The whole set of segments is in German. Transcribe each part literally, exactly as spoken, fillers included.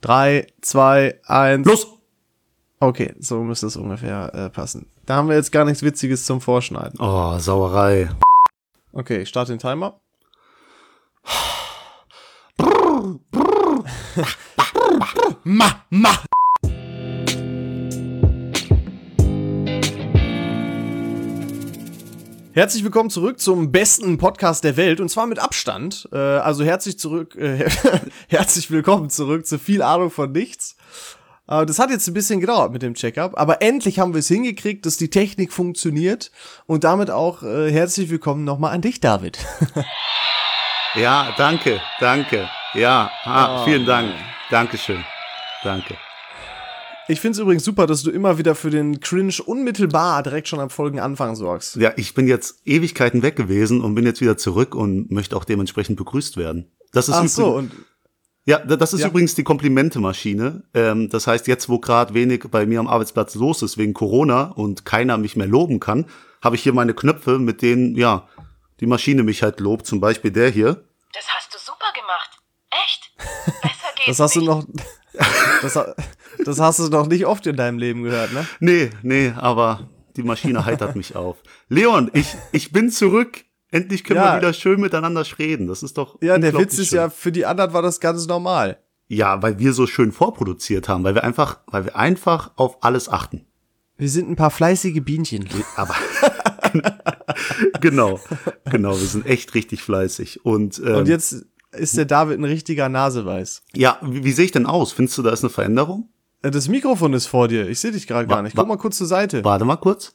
Drei, zwei, eins. Los! Okay, so müsste es ungefähr äh, passen. Da haben wir jetzt gar nichts Witziges zum Vorschneiden. Oh, Sauerei. Okay, ich starte den Timer. Ma, ma. Herzlich willkommen zurück zum besten Podcast der Welt und zwar mit Abstand. Äh, also herzlich zurück, äh, herzlich willkommen zurück zu viel Ahnung von nichts. Äh, das hat jetzt ein bisschen gedauert mit dem Check-up, aber endlich haben wir es hingekriegt, dass die Technik funktioniert und damit auch äh, herzlich willkommen nochmal an dich, David. Ja, danke, danke. Ja, ah, oh, vielen Dank. Dankeschön. Danke. Ich find's übrigens super, dass du immer wieder für den Cringe unmittelbar direkt schon am Folgenanfang sorgst. Ja, ich bin jetzt Ewigkeiten weg gewesen und bin jetzt wieder zurück und möchte auch dementsprechend begrüßt werden. Das ist Ach übrigens, so, und ja, das ist ja. übrigens die Komplimente-Maschine. Ähm, das heißt, jetzt, wo gerade wenig bei mir am Arbeitsplatz los ist wegen Corona und keiner mich mehr loben kann, habe ich hier meine Knöpfe, mit denen, ja, die Maschine mich halt lobt. Zum Beispiel der hier. Das hast du super gemacht. Echt? Besser geht's das hast nicht. du noch, das, das hast du noch nicht oft in deinem Leben gehört, ne? Nee, nee, aber die Maschine heitert mich auf. Leon, ich, ich bin zurück. Endlich können Ja. wir wieder schön miteinander reden. Das ist doch Ja, der unglaublich Witz ist schön. ja, für die anderen war das ganz normal. Ja, weil wir so schön vorproduziert haben, weil wir einfach, weil wir einfach auf alles achten. Wir sind ein paar fleißige Bienchen. Aber genau, genau, wir sind echt richtig fleißig. Und, ähm, Und jetzt ist der David ein richtiger Naseweiß. ja, wie, wie sehe ich denn aus? Findest du, da ist eine Veränderung? Das Mikrofon ist vor dir. Ich sehe dich gerade gar Wa- nicht. Guck wa- mal kurz zur Seite. Warte mal kurz.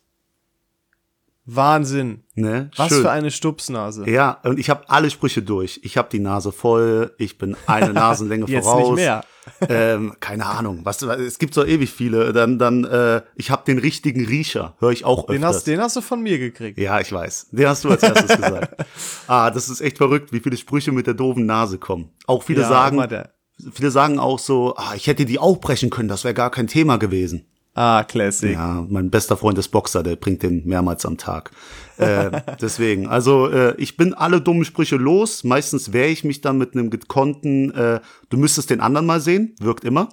Wahnsinn. Ne, Was schön. für eine Stupsnase. Ja, und ich habe alle Sprüche durch. Ich habe die Nase voll, ich bin eine Nasenlänge Jetzt voraus. nicht mehr. Ähm, keine Ahnung, was es gibt so ewig viele. Dann, dann, äh, ich habe den richtigen Riecher, höre ich auch öfters. Den hast, den hast du von mir gekriegt. Ja, ich weiß. Den hast du als erstes gesagt. Ah, das ist echt verrückt, wie viele Sprüche mit der doofen Nase kommen. Auch viele Ja, sagen, immer der. viele sagen auch so, ah, ich hätte die auch brechen können, das wäre gar kein Thema gewesen. Ah, Classic. Ja, mein bester Freund ist Boxer, der bringt den mehrmals am Tag. Äh, deswegen, also äh, ich bin alle dummen Sprüche los. Meistens wehre ich mich dann mit einem gekonnten, äh, du müsstest den anderen mal sehen, wirkt immer.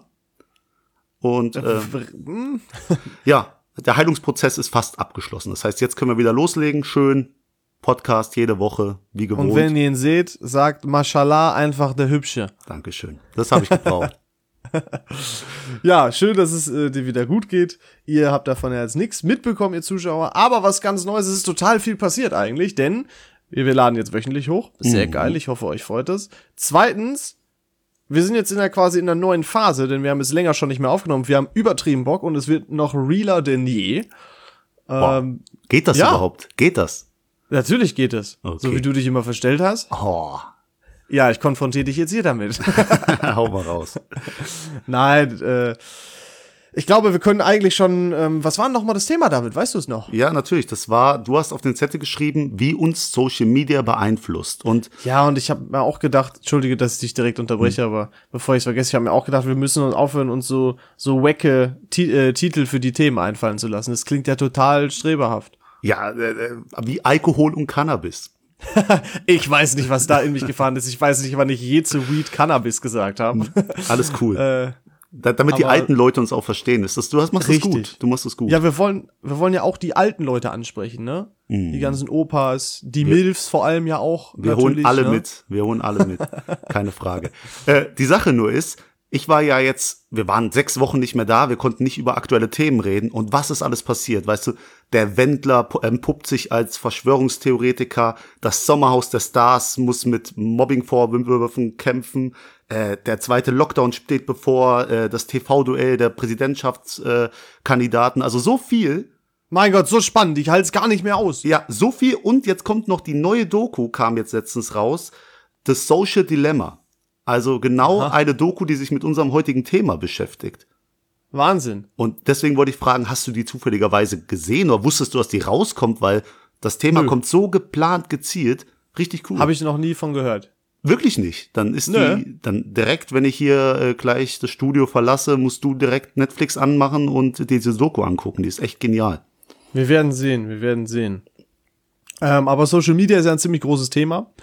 Und äh, Hm? ja, der Heilungsprozess ist fast abgeschlossen. Das heißt, jetzt können wir wieder loslegen, schön Podcast jede Woche, wie gewohnt. Und wenn ihr ihn seht, sagt Mashallah einfach der Hübsche. Dankeschön, das habe ich gebraucht. Ja, schön, dass es äh, dir wieder gut geht. Ihr habt davon ja jetzt nichts mitbekommen, ihr Zuschauer. Aber was ganz Neues, es ist total viel passiert eigentlich, denn wir, wir laden jetzt wöchentlich hoch. Sehr Mhm. geil, ich hoffe, euch freut es. Zweitens, wir sind jetzt in der quasi in der neuen Phase, denn wir haben es länger schon nicht mehr aufgenommen. Wir haben übertrieben Bock und es wird noch realer denn je. Boah, Ähm, geht das ja. überhaupt? Geht das? natürlich geht es. Okay. So wie du dich immer verstellt hast. Oh, Ja, ich konfrontiere dich jetzt hier damit. hau mal raus. Nein, äh, ich glaube, wir können eigentlich schon, ähm, was war denn noch mal das Thema, David? Weißt du es noch? Ja, natürlich. Das war, du hast auf den Zettel geschrieben, wie uns Social Media beeinflusst. Und Ja, und ich habe mir auch gedacht, entschuldige, dass ich dich direkt unterbreche, aber bevor ich es vergesse, ich habe mir auch gedacht, wir müssen uns aufhören, uns so so wacke Ti- äh, Titel für die Themen einfallen zu lassen. Das klingt ja total streberhaft. ja, äh, äh, wie Alkohol und Cannabis. Ich weiß nicht, was da in mich gefahren ist. Ich weiß nicht, wann ich je zu Weed Cannabis gesagt habe. Alles cool. äh, da, damit die aber- alten Leute uns auch verstehen. Ist das, du hast, machst das Richtig. gut. Du machst das gut. ja, wir wollen wir wollen ja auch die alten Leute ansprechen, ne? Mhm. Die ganzen Opas, die Milfs vor allem ja auch. Wir natürlich, holen alle ne? mit. Wir holen alle mit. Keine Frage. Äh, die Sache nur ist, ich war ja jetzt, wir waren sechs Wochen nicht mehr da, wir konnten nicht über aktuelle Themen reden. Und was ist alles passiert? Weißt du, der Wendler pu- entpuppt sich als Verschwörungstheoretiker, das Sommerhaus der Stars muss mit Mobbingvorwürfen kämpfen, äh, der zweite Lockdown steht bevor, äh, das T V-Duell der Präsidentschaftskandidaten, äh, Kandidaten. Also so viel. Mein Gott, so spannend, ich halte es gar nicht mehr aus. Ja, so viel. Und jetzt kommt noch die neue Doku, kam jetzt letztens raus, das Social Dilemma. Also genau Aha. eine Doku, die sich mit unserem heutigen Thema beschäftigt. Wahnsinn. Und deswegen wollte ich fragen, hast du die zufälligerweise gesehen oder wusstest du, dass die rauskommt? Weil das Thema Nö. kommt so geplant, gezielt. Richtig cool. Habe ich noch nie von gehört. Wirklich nicht. Dann ist Nö. die, dann direkt, wenn ich hier äh, gleich das Studio verlasse, musst du direkt Netflix anmachen und diese Doku angucken. Die ist echt genial. Wir werden sehen, wir werden sehen. Ähm, aber Social Media ist ja ein ziemlich großes Thema.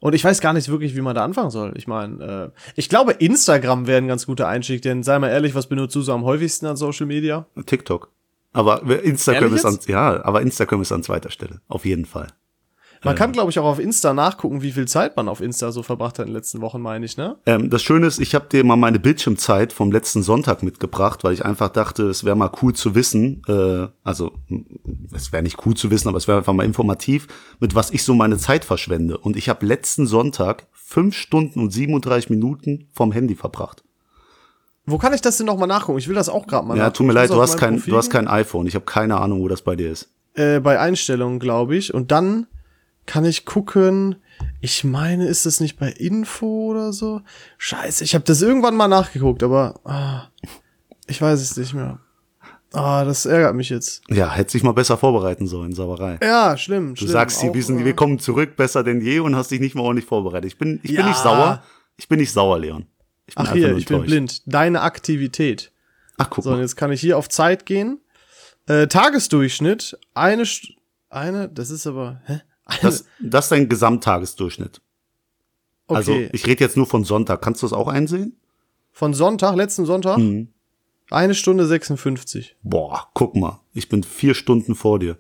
Und ich weiß gar nicht wirklich, wie man da anfangen soll. Ich meine, äh, ich glaube, Instagram wäre ein ganz guter Einstieg, denn sei mal ehrlich, was benutzt du so am häufigsten an Social Media? TikTok. Aber Instagram Ehrlich ist an, jetzt? ja, aber Instagram ist an zweiter Stelle. Auf jeden Fall. Man kann, glaube ich, auch auf Insta nachgucken, wie viel Zeit man auf Insta so verbracht hat in den letzten Wochen, meine ich, ne? Ähm, das Schöne ist, ich habe dir mal meine Bildschirmzeit vom letzten Sonntag mitgebracht, weil ich einfach dachte, es wäre mal cool zu wissen, äh, also es wäre nicht cool zu wissen, aber es wäre einfach mal informativ, mit was ich so meine Zeit verschwende. Und ich habe letzten Sonntag fünf Stunden und siebenunddreißig Minuten vom Handy verbracht. Wo kann ich das denn nochmal nachgucken? Ich will das auch gerade mal Ja, nachgucken. tut mir Ich leid, muss du auf hast mein kein, Profil du hast gehen. kein iPhone. Ich habe keine Ahnung, wo das bei dir ist. Äh, bei Einstellungen, glaube ich. Und dann kann ich gucken, ich meine, ist das nicht bei Info oder so? Scheiße, ich habe das irgendwann mal nachgeguckt, aber ah, ich weiß es nicht mehr. Ah, das ärgert mich jetzt. Ja, hätte sich mal besser vorbereiten sollen, Sauerei. Ja, schlimm, Du schlimm. sagst, sie Auch, wissen, äh, wir kommen zurück, besser denn je und hast dich nicht mal ordentlich vorbereitet. Ich bin, ich Ja. bin nicht sauer. Ich bin nicht sauer, Leon. Ich bin Ach einfach hier, nur ich bin enttäuscht. blind. Deine Aktivität. Ach, guck So, und mal. jetzt kann ich hier auf Zeit gehen. Äh, Tagesdurchschnitt, eine, St- eine, das ist aber, hä? Eine, Das, das ist dein Gesamttagesdurchschnitt. okay, Also, ich rede jetzt nur von Sonntag. Kannst du das auch einsehen? von Sonntag, letzten Sonntag, Mhm. eine Stunde sechsundfünfzig. Boah, guck mal. Ich bin vier Stunden vor dir.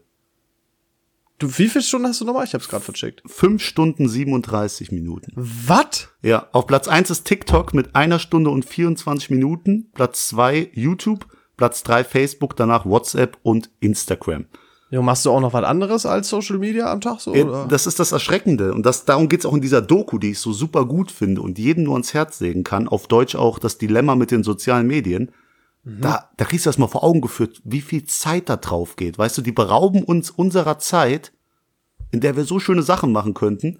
Du, wie viele Stunden hast du nochmal? Ich hab's gerade vercheckt. Fünf Stunden siebenunddreißig Minuten. Was? Ja, auf Platz eins ist TikTok mit einer Stunde und vierundzwanzig Minuten. Platz zwei YouTube. Platz drei Facebook, danach WhatsApp und Instagram. Ja, machst du auch noch was anderes als Social Media am Tag so? Ja, Oder? das ist das Erschreckende. Und das, darum geht's auch in dieser Doku, die ich so super gut finde und jedem nur ans Herz legen kann. Auf Deutsch auch das Dilemma mit den sozialen Medien. Da, da kriegst du das mal vor Augen geführt, wie viel Zeit da drauf geht. Weißt du, die berauben uns unserer Zeit, in der wir so schöne Sachen machen könnten.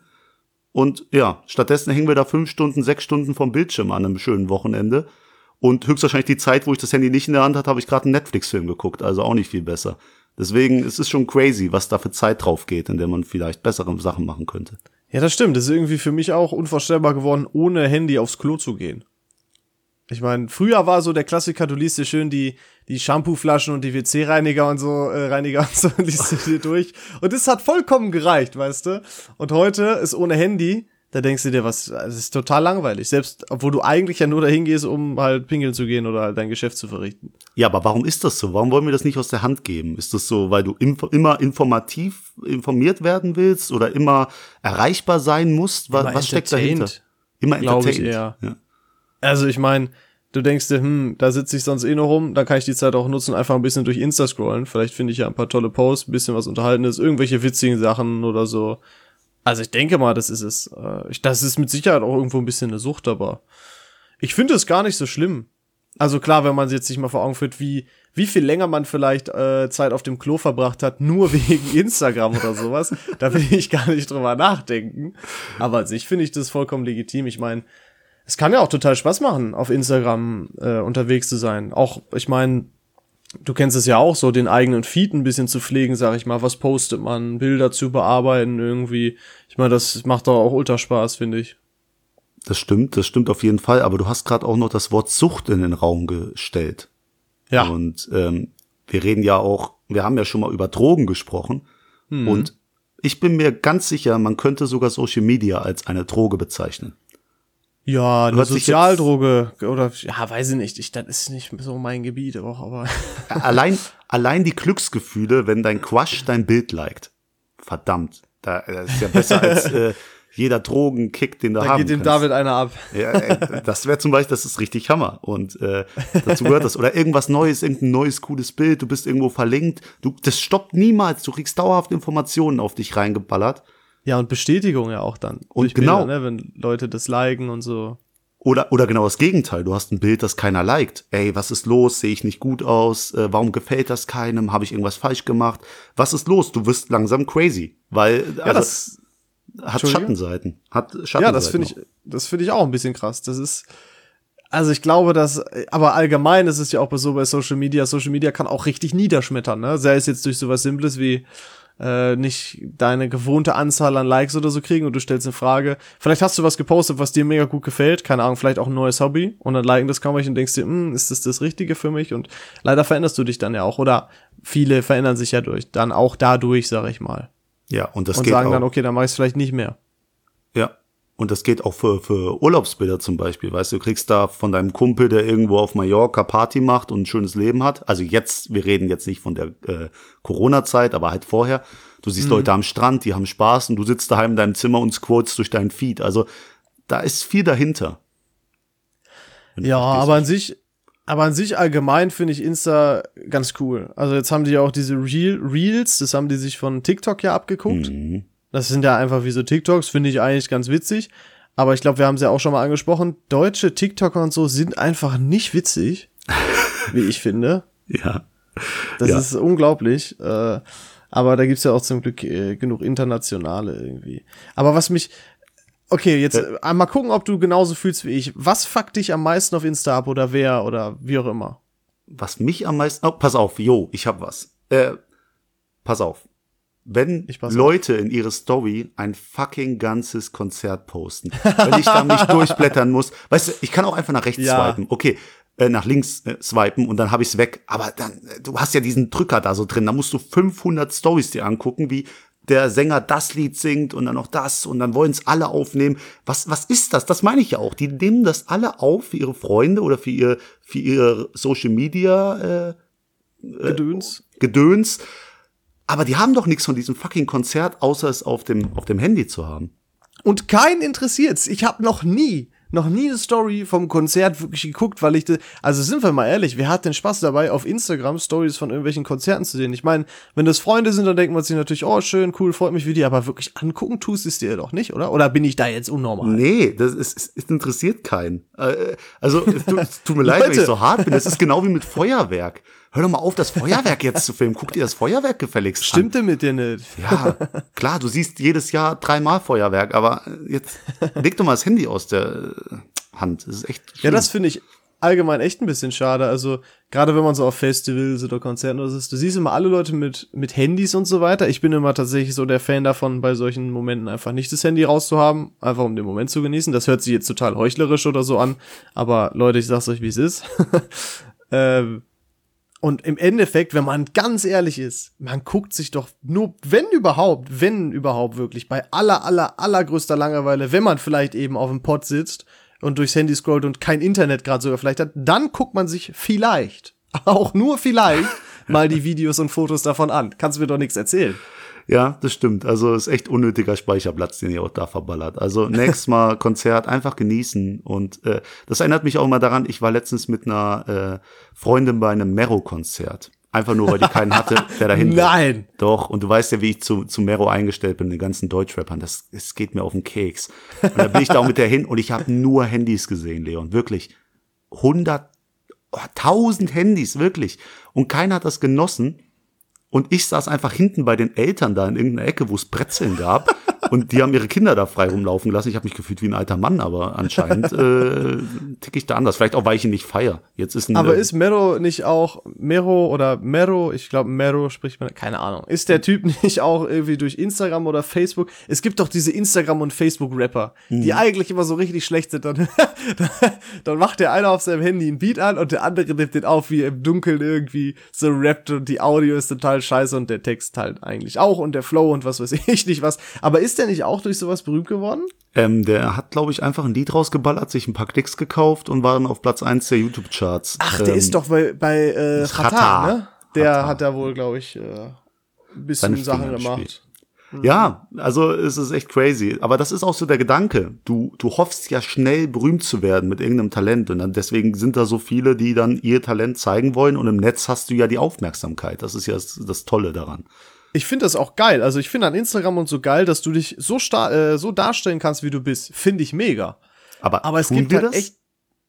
Und ja, stattdessen hängen wir da fünf Stunden, sechs Stunden vom Bildschirm an einem schönen Wochenende. Und höchstwahrscheinlich die Zeit, wo ich das Handy nicht in der Hand hatte, habe ich gerade einen Netflix-Film geguckt. Also auch nicht viel besser. Deswegen, es ist schon crazy, was da für Zeit drauf geht, in der man vielleicht bessere Sachen machen könnte. Ja, das stimmt. Das ist irgendwie für mich auch unvorstellbar geworden, ohne Handy aufs Klo zu gehen. Ich meine, früher war so der Klassiker, du liest dir schön die, die Shampooflaschen und die W C-Reiniger und so, äh, Reiniger und so, liest du dir durch. Und das hat vollkommen gereicht, weißt du? Und heute ist ohne Handy, da denkst du dir, was, das ist total langweilig. Selbst, obwohl du eigentlich ja nur dahin gehst, um halt pinkeln zu gehen oder halt dein Geschäft zu verrichten. Ja, aber warum ist das so? Warum wollen wir das nicht aus der Hand geben? Ist das so, weil du info- immer informativ informiert werden willst oder immer erreichbar sein musst? Was, Immer was steckt dahinter? entertained, Immer glaub ich entertained. eher. Ja. Also ich meine, du denkst dir, hm, da sitze ich sonst eh noch rum, dann kann ich die Zeit auch nutzen, einfach ein bisschen durch Insta scrollen. Vielleicht finde ich ja ein paar tolle Posts, ein bisschen was Unterhaltendes, irgendwelche witzigen Sachen oder so. Also ich denke mal, das ist es. Äh, ich- Das ist mit Sicherheit auch irgendwo ein bisschen eine Sucht, aber ich finde es gar nicht so schlimm. Also klar, wenn man jetzt sich mal vor Augen führt, wie wie viel länger man vielleicht äh, Zeit auf dem Klo verbracht hat, nur wegen Instagram oder sowas, da will ich gar nicht drüber nachdenken. Aber an sich finde ich das vollkommen legitim. Ich meine, es kann ja auch total Spaß machen, auf Instagram äh, unterwegs zu sein. Auch, ich meine, du kennst es ja auch so, den eigenen Feed ein bisschen zu pflegen, sag ich mal. Was postet man? Bilder zu bearbeiten irgendwie. Ich meine, das macht doch auch ultra Spaß, finde ich. Das stimmt, das stimmt auf jeden Fall. Aber du hast gerade auch noch das Wort Sucht in den Raum gestellt. Ja. Und ähm, wir reden ja auch, wir haben ja schon mal über Drogen gesprochen. Mhm. Und ich bin mir ganz sicher, man könnte sogar Social Media als eine Droge bezeichnen. Ja, eine Hört sich Sozialdroge oder, ja, weiß ich nicht. Ich, das ist nicht so mein Gebiet auch, aber. Allein, allein die Glücksgefühle, wenn dein Crush dein Bild liked. Verdammt. Da, das ist ja besser als äh, jeder Drogenkick, den du Da haben geht dem kannst. David einer ab. Ja, äh, das wäre zum Beispiel, das ist richtig Hammer. Und äh, dazu gehört das. Oder irgendwas Neues, irgendein neues, cooles Bild, du bist irgendwo verlinkt. Du, das stoppt niemals. Du kriegst dauerhaft Informationen auf dich reingeballert. Ja, und Bestätigung ja auch dann. Und Durch genau. Bilder, ne, wenn Leute das liken und so. Oder, oder genau das Gegenteil. Du hast ein Bild, das keiner liked. Ey, was ist los? Sehe ich nicht gut aus? Äh, warum gefällt das keinem? Habe ich irgendwas falsch gemacht? Was ist los? Du wirst langsam crazy. Weil, Ja, also, das, hat Entschuldige? Schattenseiten. Hat Schattenseiten. ja, das finde ich, das finde ich auch ein bisschen krass. Das ist, also ich glaube, dass, aber allgemein ist es ja auch so bei Social Media. Social Media kann auch richtig niederschmettern, ne? Sei es jetzt durch sowas Simples wie, äh, nicht deine gewohnte Anzahl an Likes oder so kriegen und du stellst eine Frage. Vielleicht hast du was gepostet, was dir mega gut gefällt, keine Ahnung, vielleicht auch ein neues Hobby und dann liken das kaum welche und denkst dir, hm, ist das das Richtige für mich? Und leider veränderst du dich dann ja auch oder viele verändern sich ja durch, dann auch dadurch, sag ich mal. Ja, und das Und geht sagen auch. dann, okay, dann mach ich es vielleicht nicht mehr. Ja, Und das geht auch für, für Urlaubsbilder zum Beispiel, weißt du, du kriegst da von deinem Kumpel, der irgendwo auf Mallorca Party macht und ein schönes Leben hat. Also jetzt, wir reden jetzt nicht von der äh, Corona-Zeit, aber halt vorher. Du siehst mhm. Leute am Strand, die haben Spaß und du sitzt daheim in deinem Zimmer und scrollst durch deinen Feed. Also da ist viel dahinter. Ja, aber an sich, aber an sich allgemein finde ich Insta ganz cool. Also jetzt haben die ja auch diese Reel, Reels, das haben die sich von TikTok ja abgeguckt. Mhm. Das sind ja einfach wie so TikToks, finde ich eigentlich ganz witzig. Aber ich glaube, wir haben es ja auch schon mal angesprochen. Deutsche TikToker und so sind einfach nicht witzig, wie ich finde. Ja. Das ja. ist unglaublich. Äh, aber da gibt's ja auch zum Glück äh, genug internationale irgendwie. Aber was mich... Okay, jetzt äh, mal gucken, ob du genauso fühlst wie ich. Was fuckt dich am meisten auf Insta ab oder wer oder wie auch immer? Was mich am meisten... Oh, pass auf, jo, ich hab was. Äh, pass auf. Wenn Leute in ihre Story ein fucking ganzes Konzert posten, wenn ich da nicht durchblättern muss, weißt du, ich kann auch einfach nach rechts ja. swipen, okay, äh, nach links äh, swipen und dann habe ich's weg, aber dann, äh, du hast ja diesen Drücker da so drin, da musst du fünfhundert Stories dir angucken, wie der Sänger das Lied singt und dann noch das und dann wollen's alle aufnehmen. Was, was ist das? Das meine ich ja auch. Die nehmen das alle auf für ihre Freunde oder für ihr, für ihre Social Media äh, Gedöns. Äh, Gedöns. Aber die haben doch nichts von diesem fucking Konzert, außer es auf dem, auf dem Handy zu haben. Und keinen interessiert's. Ich habe noch nie, noch nie eine Story vom Konzert wirklich geguckt, weil ich, de- also sind wir mal ehrlich, wer hat denn Spaß dabei, auf Instagram Stories von irgendwelchen Konzerten zu sehen? Ich meine, wenn das Freunde sind, dann denkt man sich natürlich, oh, schön, cool, freut mich wie die, aber wirklich angucken tust es dir doch nicht, oder? Oder bin ich da jetzt unnormal? Nee, das ist, es, es interessiert keinen. Äh, also, es tut, es tut mir leid, wenn ich so hart bin. Das ist genau wie mit Feuerwerk. Hör doch mal auf, das Feuerwerk jetzt zu filmen. Guck dir das Feuerwerk gefälligst an. Stimmt denn mit dir nicht? Ja, klar, du siehst jedes Jahr dreimal Feuerwerk, aber jetzt leg doch mal das Handy aus der Hand. Das ist echt schlimm. Ja, das finde ich allgemein echt ein bisschen schade. Also, gerade wenn man so auf Festivals oder Konzerten oder so ist, du siehst immer alle Leute mit, mit Handys und so weiter. Ich bin immer tatsächlich so der Fan davon, bei solchen Momenten einfach nicht das Handy rauszuhaben, einfach um den Moment zu genießen. Das hört sich jetzt total heuchlerisch oder so an, aber Leute, ich sag's euch, wie es ist. ähm, Und im Endeffekt, wenn man ganz ehrlich ist, man guckt sich doch nur, wenn überhaupt, wenn überhaupt wirklich, bei aller, aller, allergrößter Langeweile, wenn man vielleicht eben auf dem Pott sitzt und durchs Handy scrollt und kein Internet gerade sogar vielleicht hat, dann guckt man sich vielleicht, auch nur vielleicht, mal die Videos und Fotos davon an. Kannst du mir doch nichts erzählen. Ja, das stimmt. Also ist echt unnötiger Speicherplatz, den ihr auch da verballert. Also nächstes Mal Konzert einfach genießen. Und äh, das erinnert mich auch mal daran, ich war letztens mit einer äh, Freundin bei einem Mero-Konzert. Einfach nur, weil die keinen hatte, der dahin will. Nein! Doch, und du weißt ja, wie ich zu, zu Mero eingestellt bin, den ganzen Deutschrappern. Das, das geht mir auf den Keks. Und da bin ich da auch mit der hin und ich habe nur Handys gesehen, Leon. Wirklich. Hundert, oh, tausend Handys, wirklich. Und keiner hat das genossen. Und ich saß einfach hinten bei den Eltern da in irgendeiner Ecke, wo es Brezeln gab. Und die haben ihre Kinder da frei rumlaufen lassen. Ich habe mich gefühlt wie ein alter Mann, aber anscheinend äh, tick ich da anders. Vielleicht auch, weil ich ihn nicht feier. Jetzt ist ein, aber äh, ist Mero nicht auch, Mero oder Mero, ich glaube Mero spricht man, keine Ahnung. Ist der Typ nicht auch irgendwie durch Instagram oder Facebook? Es gibt doch diese Instagram- und Facebook-Rapper, die mhm. eigentlich immer so richtig schlecht sind. Dann, dann macht der eine auf seinem Handy einen Beat an und der andere nimmt den auf, wie er im Dunkeln irgendwie so rappt und die Audio ist total scheiße und der Text halt eigentlich auch und der Flow und was weiß ich nicht was. Aber ist der nicht auch durch sowas berühmt geworden? Ähm, der hat, glaube ich, einfach ein Lied rausgeballert, sich ein paar Klicks gekauft und war dann auf Platz eins der YouTube-Charts. Ach, der ähm, ist doch bei, bei äh, Xatar, ne? Der Xatar. hat da wohl, glaube ich, äh, ein bisschen Seine Sachen Finger gemacht. Mhm. Ja, also es ist echt crazy. Aber das ist auch so der Gedanke. Du, du hoffst ja schnell berühmt zu werden mit irgendeinem Talent. Und dann deswegen sind da so viele, die dann ihr Talent zeigen wollen. Und im Netz hast du ja die Aufmerksamkeit. Das ist ja das, das Tolle daran. Ich finde das auch geil. Also ich finde an Instagram und so geil, dass du dich so star- äh, so darstellen kannst, wie du bist. Finde ich mega. Aber, Aber es tun gibt wir halt das? echt.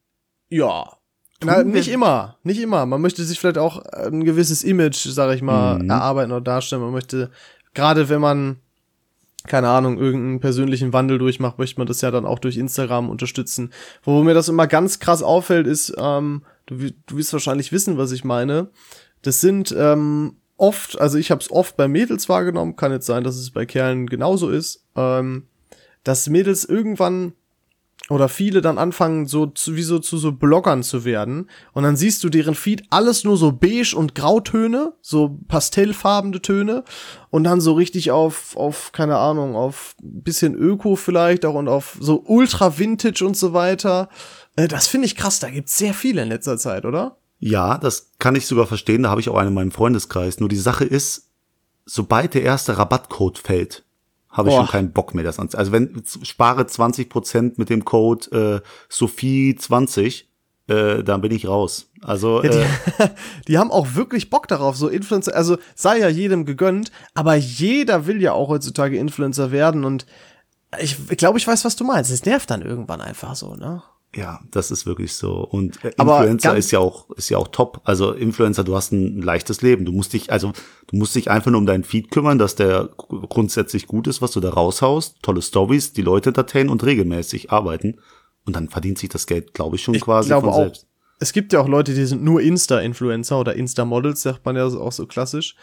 Ja. Tun Na, wir- nicht immer. Nicht immer. Man möchte sich vielleicht auch ein gewisses Image, sag ich mal, Mhm. erarbeiten oder darstellen. Man möchte, gerade wenn man, keine Ahnung, irgendeinen persönlichen Wandel durchmacht, möchte man das ja dann auch durch Instagram unterstützen. Wo mir das immer ganz krass auffällt, ist, ähm, du, wi- du wirst wahrscheinlich wissen, was ich meine. Das sind ähm, oft, also ich habe es oft bei Mädels wahrgenommen, kann jetzt sein, dass es bei Kerlen genauso ist, ähm, dass Mädels irgendwann oder viele dann anfangen, so zu, wie so zu so Bloggern zu werden. Und dann siehst du deren Feed alles nur so beige und Grautöne, so pastellfarbene Töne. Und dann so richtig auf, auf, keine Ahnung, auf bisschen Öko vielleicht auch und auf so Ultra Vintage und so weiter. Äh, das finde ich krass, da gibt's sehr viele in letzter Zeit, oder? Ja, das kann ich sogar verstehen. Da habe ich auch einen in meinem Freundeskreis. Nur die Sache ist, sobald der erste Rabattcode fällt, habe ich Boah. schon keinen Bock mehr, das anzuziehen. Also wenn, spare zwanzig Prozent mit dem Code äh, Sophie zwanzig, äh, dann bin ich raus. Also Ja, die, äh, die haben auch wirklich Bock darauf, so Influencer, also sei ja jedem gegönnt, aber jeder will ja auch heutzutage Influencer werden und ich glaube, ich weiß, was du meinst. Es nervt dann irgendwann einfach so, ne? ja, das ist wirklich so. Und äh, Aber Influencer ganz- ist ja auch ist ja auch top. Also Influencer, du hast ein leichtes Leben. Du musst dich also du musst dich einfach nur um deinen Feed kümmern, dass der gr- grundsätzlich gut ist, was du da raushaust. Tolle Stories, die Leute entertainen und regelmäßig arbeiten. Und dann verdient sich das Geld, glaube ich, schon Ich quasi glaube von auch. selbst. Es gibt ja auch Leute, die sind nur Insta-Influencer oder Insta-Models, sagt man ja auch so klassisch.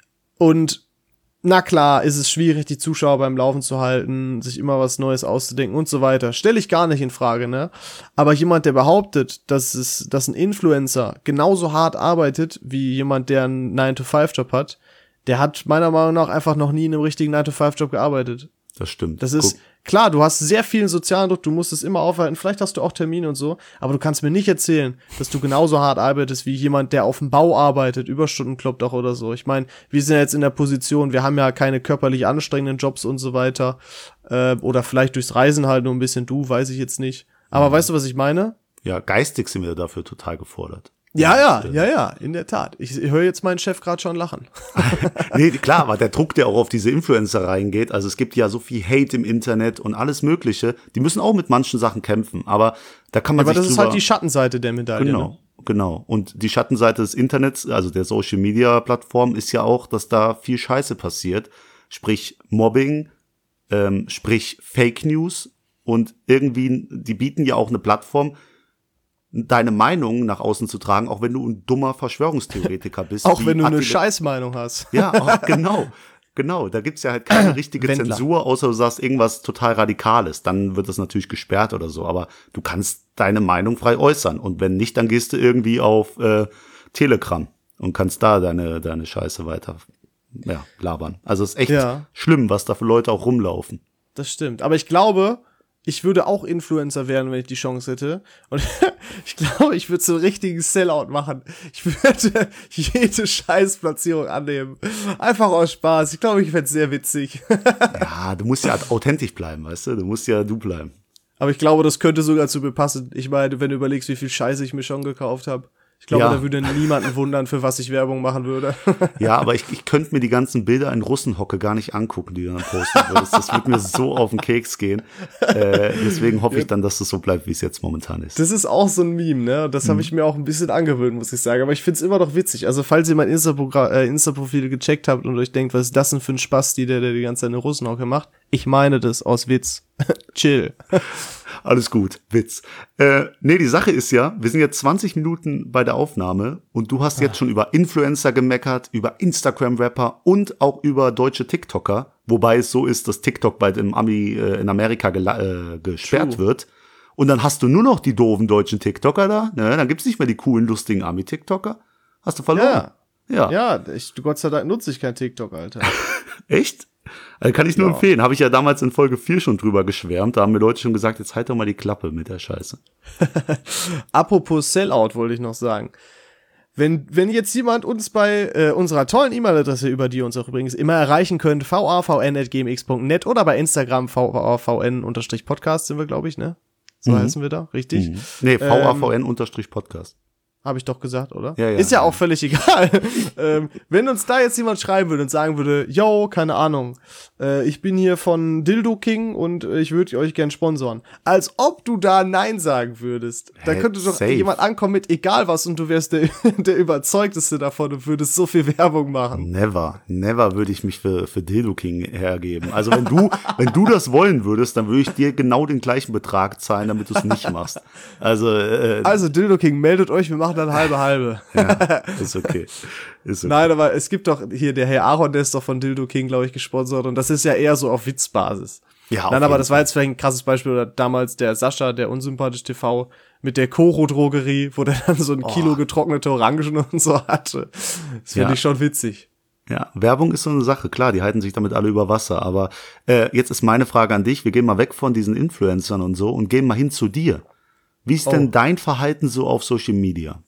Und na klar, ist es schwierig, die Zuschauer beim Laufen zu halten, sich immer was Neues auszudenken und so weiter. Stelle ich gar nicht in Frage, ne? Aber jemand, der behauptet, dass es, dass ein Influencer genauso hart arbeitet wie jemand, der einen nine to five Job hat, der hat meiner Meinung nach einfach noch nie in einem richtigen nine to five Job gearbeitet. Das stimmt. Das ist, Guck, klar, du hast sehr viel sozialen Druck, du musst es immer aufhalten, vielleicht hast du auch Termine und so, aber du kannst mir nicht erzählen, dass du genauso hart arbeitest wie jemand, der auf dem Bau arbeitet, Überstunden kloppt auch oder so. Ich meine, wir sind ja jetzt in der Position, wir haben ja keine körperlich anstrengenden Jobs und so weiter, äh, oder vielleicht durchs Reisen halt nur ein bisschen du, weiß ich jetzt nicht. Aber Mhm. weißt du, was ich meine? ja, geistig sind wir dafür total gefordert. Ja, ja, Und, äh, ja, ja, in der Tat. Ich höre jetzt meinen Chef gerade schon lachen. Nee, klar, aber der Druck, der auch auf diese Influencer reingeht, also es gibt ja so viel Hate im Internet und alles Mögliche, die müssen auch mit manchen Sachen kämpfen, aber da kann man Aber sich das ist drüber, halt die Schattenseite der Medaille. genau, Ne? genau. Und die Schattenseite des Internets, also der Social Media Plattform, ist ja auch, dass da viel Scheiße passiert, sprich Mobbing, ähm, sprich Fake News und irgendwie, die bieten ja auch eine Plattform, deine Meinung nach außen zu tragen, auch wenn du ein dummer Verschwörungstheoretiker bist. Auch wie wenn du eine Attila- Scheißmeinung hast. Ja, auch, genau. Genau, da gibt's ja halt keine richtige Wendler. Zensur, außer du sagst irgendwas total Radikales. Dann wird das natürlich gesperrt oder so. Aber du kannst deine Meinung frei äußern. Und wenn nicht, dann gehst du irgendwie auf äh, Telegram und kannst da deine deine Scheiße weiter ja, labern. Also es ist echt Ja. schlimm, was da für Leute auch rumlaufen. Das stimmt. Aber ich glaube, ich würde auch Influencer werden, wenn ich die Chance hätte. Und ich glaube, ich würde so einen richtigen Sellout machen. Ich würde jede Scheißplatzierung annehmen. Einfach aus Spaß. Ich glaube, ich fände es sehr witzig. Ja, du musst ja authentisch bleiben, weißt du? Du musst ja du bleiben. Aber ich glaube, das könnte sogar zu mir passen. Ich meine, wenn du überlegst, wie viel Scheiße ich mir schon gekauft habe. Ich glaube, Ja. da würde niemanden wundern, für was ich Werbung machen würde. Ja, aber ich, ich könnte mir die ganzen Bilder in Russenhocke gar nicht angucken, die du dann posten würdest. Das würde mir so auf den Keks gehen. Äh, deswegen hoffe ich dann, dass das so bleibt, wie es jetzt momentan ist. Das ist auch so ein Meme, ne? Das Mhm. habe ich mir auch ein bisschen angewöhnt, muss ich sagen. Aber ich find's immer noch witzig. Also, falls ihr mein Insta-Progra- äh, Insta-Profil gecheckt habt und euch denkt, was ist das denn für ein Spasti, der, der die ganze Zeit eine Russenhocke macht? Ich meine das aus Witz. Chill. Alles gut, Witz. Äh, nee, die Sache ist ja, wir sind jetzt zwanzig Minuten bei der Aufnahme und du hast jetzt schon über Influencer gemeckert, über Instagram-Rapper und auch über deutsche TikToker, wobei es so ist, dass TikTok bald im Ami, äh, in Amerika gela- äh, gesperrt True. wird. Und dann hast du nur noch die doofen deutschen TikToker da, ne? Dann gibt's nicht mehr die coolen, lustigen Ami-TikToker. Hast du verloren? Ja. Ja. Ja, ich, Gott sei Dank nutze ich kein TikTok, Alter. Echt? Also kann ich nur Ja. empfehlen. Habe ich ja damals in Folge vier schon drüber geschwärmt. Da haben mir Leute schon gesagt, jetzt halt doch mal die Klappe mit der Scheiße. Apropos Sellout wollte ich noch sagen. Wenn, wenn jetzt jemand uns bei äh, unserer tollen E-Mail-Adresse, über die ihr uns auch übrigens immer erreichen könnt, v a v n at g m x punkt net oder bei Instagram v a v n-podcast sind wir, glaube ich, ne? So Mhm. heißen wir da, richtig? Mhm. Nee, V A V N-Podcast. Habe ich doch gesagt, oder? Ja, ja. Ist ja auch völlig egal. ähm, wenn uns da jetzt jemand schreiben würde und sagen würde, yo, keine Ahnung, äh, ich bin hier von Dildo King und äh, ich würde euch gern sponsoren. Als ob du da Nein sagen würdest. Da Hä, könnte doch safe. jemand ankommen mit egal was und du wärst der, der Überzeugteste davon und würdest so viel Werbung machen. Never, never würde ich mich für, für Dildo King hergeben. Also wenn du, wenn du das wollen würdest, dann würde ich dir genau den gleichen Betrag zahlen, damit du es nicht machst. Also, äh, Also Dildo King, meldet euch, wir machen dann halbe halbe. ja, ist okay. Ist okay. Nein, aber es gibt doch hier, der Herr Aaron, der ist doch von Dildo King, glaube ich, gesponsert und das ist ja eher so auf Witzbasis. Ja, auf Nein, aber jeden das war jetzt vielleicht ein krasses Beispiel. Oder damals der Sascha, der Unsympathisch T V, mit der Koro-Drogerie, wo der dann so ein Oh. Kilo getrocknete Orangen und so hatte. Das finde Ja. ich schon witzig. Ja, Werbung ist so eine Sache, klar, die halten sich damit alle über Wasser, aber äh, jetzt ist meine Frage an dich, wir gehen mal weg von diesen Influencern und so und gehen mal hin zu dir. Wie ist Oh. denn dein Verhalten so auf Social Media?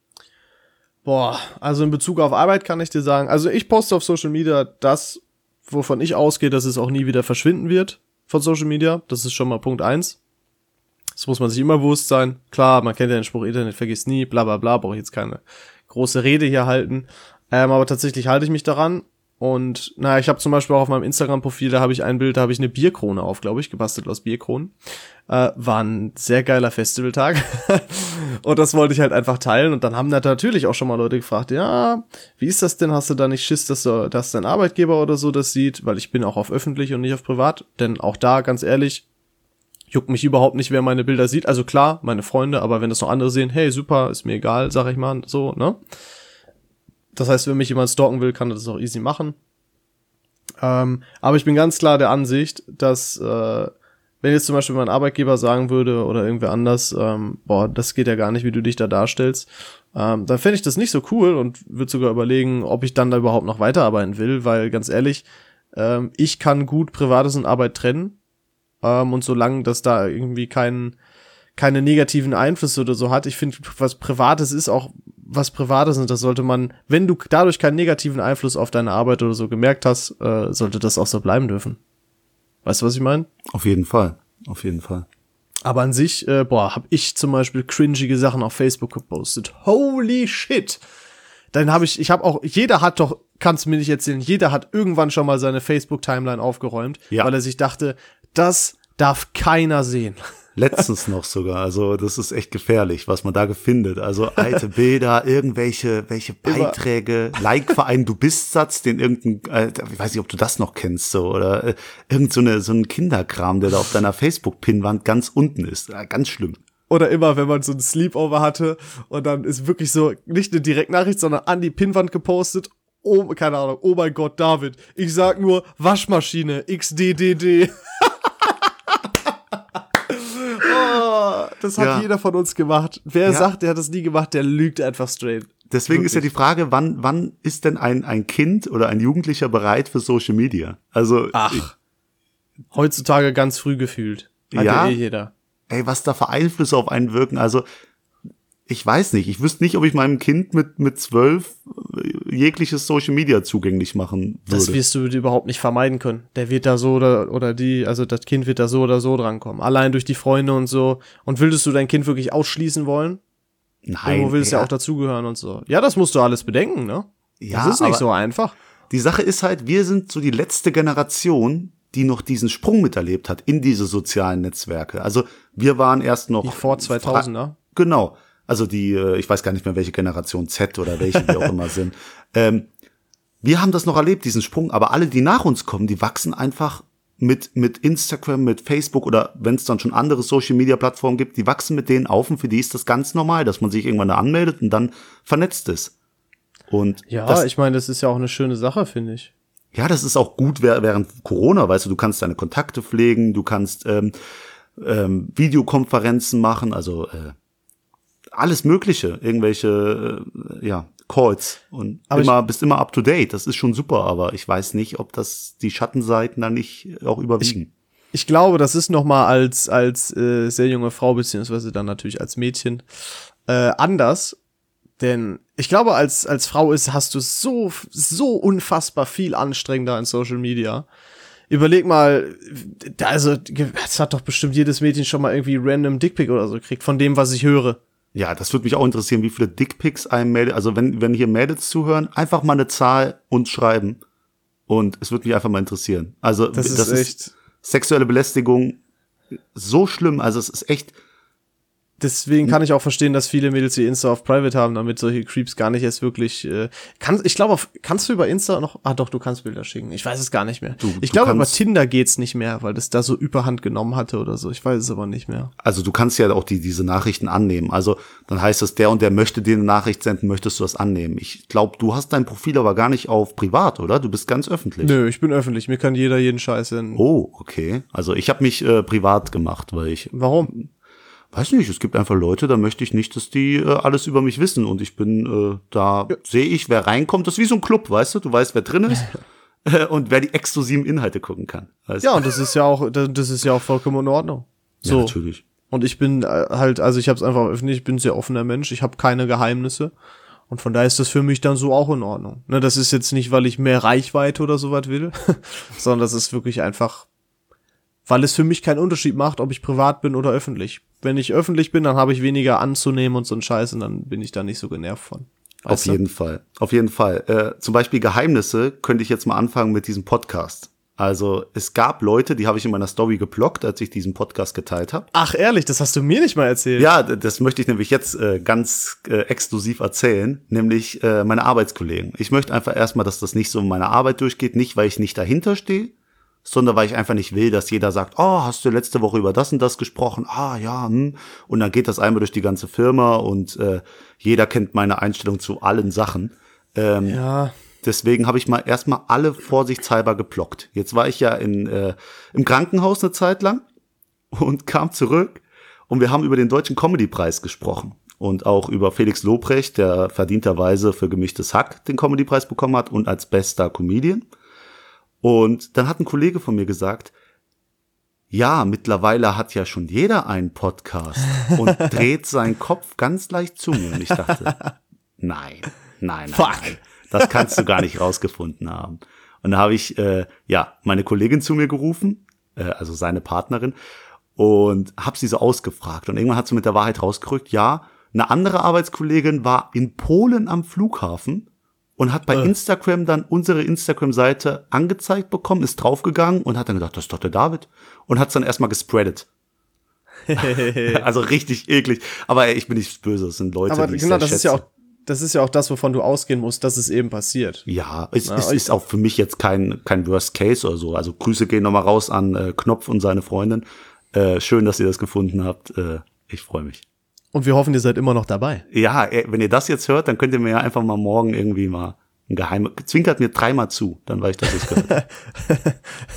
Boah, also in Bezug auf Arbeit kann ich dir sagen, also ich poste auf Social Media das, wovon ich ausgehe, dass es auch nie wieder verschwinden wird von Social Media. Das ist schon mal Punkt eins. Das muss man sich immer bewusst sein. Klar, man kennt ja den Spruch, Internet vergisst nie, bla bla bla, brauche ich jetzt keine große Rede hier halten. Ähm, aber tatsächlich halte ich mich daran. Und naja, ich habe zum Beispiel auch auf meinem Instagram-Profil, da habe ich ein Bild, da habe ich eine Bierkrone auf, glaube ich, gebastelt aus Bierkronen. Äh, war ein sehr geiler Festivaltag. Und das wollte ich halt einfach teilen. Und dann haben da natürlich auch schon mal Leute gefragt, ja, wie ist das denn? Hast du da nicht Schiss, dass, du, dass dein Arbeitgeber oder so das sieht? Weil ich bin auch auf öffentlich und nicht auf privat. Denn auch da, ganz ehrlich, juckt mich überhaupt nicht, wer meine Bilder sieht. Also klar, meine Freunde, aber wenn das noch andere sehen, hey, super, ist mir egal, sag ich mal, so, ne? Das heißt, wenn mich jemand stalken will, kann er das auch easy machen. Ähm, aber ich bin ganz klar der Ansicht, dass, äh, wenn jetzt zum Beispiel mein Arbeitgeber sagen würde oder irgendwer anders, ähm, boah, das geht ja gar nicht, wie du dich da darstellst, ähm, dann fände ich das nicht so cool und würde sogar überlegen, ob ich dann da überhaupt noch weiterarbeiten will, weil ganz ehrlich, ähm, ich kann gut Privates und Arbeit trennen. Ähm, und solange das da irgendwie keinen keine negativen Einflüsse oder so hat, ich finde, was Privates ist auch was Privates und das sollte man, wenn du dadurch keinen negativen Einfluss auf deine Arbeit oder so gemerkt hast, äh, sollte das auch so bleiben dürfen. Weißt du, was ich meine? Auf jeden Fall, auf jeden Fall. Aber an sich, äh, boah, hab ich zum Beispiel cringige Sachen auf Facebook gepostet. Holy shit! Dann habe ich, ich habe auch, jeder hat doch, kannst du mir nicht erzählen, jeder hat irgendwann schon mal seine Facebook-Timeline aufgeräumt, Ja. weil er sich dachte, das darf keiner sehen. Letztens noch sogar, also das ist echt gefährlich, was man da findet. Also alte Bilder, irgendwelche welche Beiträge, Like-Verein, du bist Satz, den irgendein, äh, ich weiß nicht, ob du das noch kennst, so, oder äh, irgend so, eine, so ein Kinderkram, der da auf deiner Facebook-Pinwand ganz unten ist. Ja, ganz schlimm. Oder immer, wenn man so ein Sleepover hatte und dann ist wirklich so, nicht eine Direktnachricht, sondern an die Pinnwand gepostet. Oh, keine Ahnung, oh mein Gott, David, ich sag nur Waschmaschine, X D D D. Oh, das hat Ja. jeder von uns gemacht. Wer Ja. sagt, der hat das nie gemacht, der lügt einfach straight. Deswegen ist ja die Frage, wann wann ist denn ein ein Kind oder ein Jugendlicher bereit für Social Media? Also Ach, heutzutage ganz früh gefühlt. Hat ja, Ja. eh jeder. ey, was da für Einflüsse auf einen wirken. Also ich weiß nicht, ich wüsste nicht, ob ich meinem Kind mit mit zwölf äh, jegliches Social Media zugänglich machen würde. Das wirst du überhaupt nicht vermeiden können. Der wird da so oder, oder die, also das Kind wird da so oder so drankommen. Allein durch die Freunde und so. Und würdest du dein Kind wirklich ausschließen wollen? Nein, Irgendwo willst du ja ja, auch dazugehören und so. Ja, das musst du alles bedenken, ne? ja, Das ist nicht aber so einfach. die Sache ist halt, wir sind so die letzte Generation, die noch diesen Sprung miterlebt hat in diese sozialen Netzwerke. Also wir waren erst noch Die vor zweitausender. Genau. Also die, äh, ich weiß gar nicht mehr, welche Generation Z oder welche die auch immer sind. Ähm, wir haben das noch erlebt, diesen Sprung, aber alle, die nach uns kommen, die wachsen einfach mit mit Instagram, mit Facebook oder wenn es dann schon andere Social-Media-Plattformen gibt, die wachsen mit denen auf und für die ist das ganz normal, dass man sich irgendwann da anmeldet und dann vernetzt ist. Und Ja, das, ich meine, das ist ja auch eine schöne Sache, finde ich. ja, das ist auch gut wäh- während Corona, weißt du, du kannst deine Kontakte pflegen, du kannst ähm, ähm, Videokonferenzen machen, also äh, alles Mögliche, irgendwelche äh, ja, Calls und Aber immer bist immer up to date. Das ist schon super, aber ich weiß nicht, ob das die Schattenseiten dann nicht auch überwiegen. Ich glaube, das ist noch mal als als äh, sehr junge Frau beziehungsweise dann natürlich als Mädchen äh, anders, denn ich glaube, als als Frau ist hast du so so unfassbar viel anstrengender in Social Media. Überleg mal, da- also es hat doch bestimmt jedes Mädchen schon mal irgendwie random Dickpic oder so gekriegt von dem, was ich höre. Ja, das würde mich auch interessieren, wie viele Dickpics einem Mädel, also wenn wenn hier Mädels zuhören, einfach mal eine Zahl uns schreiben und es würde mich einfach mal interessieren. Also Das ist echt sexuelle Belästigung so schlimm, also es ist echt Deswegen kann ich auch verstehen, dass viele Mädels ihr Insta auf Private haben, damit solche Creeps gar nicht erst wirklich, äh, kann, ich glaube, kannst du über Insta noch, ah doch, du kannst Bilder schicken. Ich weiß es gar nicht mehr. Du, ich du glaube, über kannst- Tinder geht's nicht mehr, weil das da so Überhand genommen hatte oder so. Ich weiß es aber nicht mehr. Also du kannst ja auch die, diese Nachrichten annehmen. Also dann heißt es, der und der möchte dir eine Nachricht senden, möchtest du das annehmen? Ich glaube, du hast dein Profil aber gar nicht auf privat, oder? Du bist ganz öffentlich. Nö, ich bin öffentlich. Mir kann jeder jeden Scheiß senden. Oh, okay. Also ich habe mich äh, privat gemacht, weil ich Warum? weiß nicht, es gibt einfach Leute, da möchte ich nicht, dass die äh, alles über mich wissen. Und ich bin, äh, da ja. sehe ich, wer reinkommt. Das ist wie so ein Club, weißt du? Du weißt, wer drin ist äh, und wer die exklusiven Inhalte gucken kann. Weißt Ja, und das ist ja auch, das ist ja auch vollkommen in Ordnung. So. Ja, natürlich. Und ich bin äh, halt, also ich habe es einfach öffentlich, ich bin ein sehr offener Mensch, ich habe keine Geheimnisse. Und von daher ist das für mich dann so auch in Ordnung. Ne, das ist jetzt nicht, weil ich mehr Reichweite oder sowas will, sondern das ist wirklich einfach, weil es für mich keinen Unterschied macht, ob ich privat bin oder öffentlich. Wenn ich öffentlich bin, dann habe ich weniger anzunehmen und so ein Scheiß und dann bin ich da nicht so genervt von. Auf Weißt du? jeden Fall. Auf jeden Fall. Äh, zum Beispiel Geheimnisse könnte ich jetzt mal anfangen mit diesem Podcast. Also es gab Leute, die habe ich in meiner Story geblockt, als ich diesen Podcast geteilt habe. Ach ehrlich, das hast du mir nicht mal erzählt. Ja, d- das möchte ich nämlich jetzt äh, ganz äh, exklusiv erzählen, nämlich äh, meine Arbeitskollegen. Ich möchte einfach erstmal, dass das nicht so in meiner Arbeit durchgeht, nicht weil ich nicht dahinter stehe, sondern weil ich einfach nicht will, dass jeder sagt, oh, hast du letzte Woche über das und das gesprochen? Ah, ja, hm. Und dann geht das einmal durch die ganze Firma und äh, jeder kennt meine Einstellung zu allen Sachen. Ähm, Ja. Deswegen habe ich mal erstmal alle vorsichtshalber geblockt. Jetzt war ich ja in äh, im Krankenhaus eine Zeit lang und kam zurück und wir haben über den Deutschen Comedypreis gesprochen und auch über Felix Lobrecht, der verdienterweise für Gemischtes Hack den Comedypreis bekommen hat und als bester Comedian. Und dann hat ein Kollege von mir gesagt, ja, mittlerweile hat ja schon jeder einen Podcast und dreht seinen Kopf ganz leicht zu mir. Und ich dachte, nein, nein, nein, Fuck. nein, das kannst du gar nicht rausgefunden haben. Und da habe ich, äh, ja, meine Kollegin zu mir gerufen, äh, also seine Partnerin, und habe sie so ausgefragt. Und irgendwann hat sie mit der Wahrheit rausgerückt, ja, eine andere Arbeitskollegin war in Polen am Flughafen und hat bei Äh. Instagram dann unsere Instagram-Seite angezeigt bekommen, ist draufgegangen und hat dann gedacht, das ist doch der David. Und hat es dann erstmal gespreadet. Also richtig eklig. Aber ey, ich bin nicht böse, das sind Leute, Aber die ich genau, sehr das schätze. ist ja auch, das ist ja auch das, wovon du ausgehen musst, dass es eben passiert. Ja, es, Ja, es ich- ist auch für mich jetzt kein, kein Worst Case oder so. Also Grüße gehen nochmal raus an äh, Knopf und seine Freundin. Äh, schön, dass ihr das gefunden habt. Äh, ich freue mich. Und wir hoffen, ihr seid immer noch dabei. Ja, äh, wenn ihr das jetzt hört, dann könnt ihr mir ja einfach mal morgen irgendwie mal ein Geheim... Zwinkert mir dreimal zu, dann weiß ich, dass ich es gehört habe.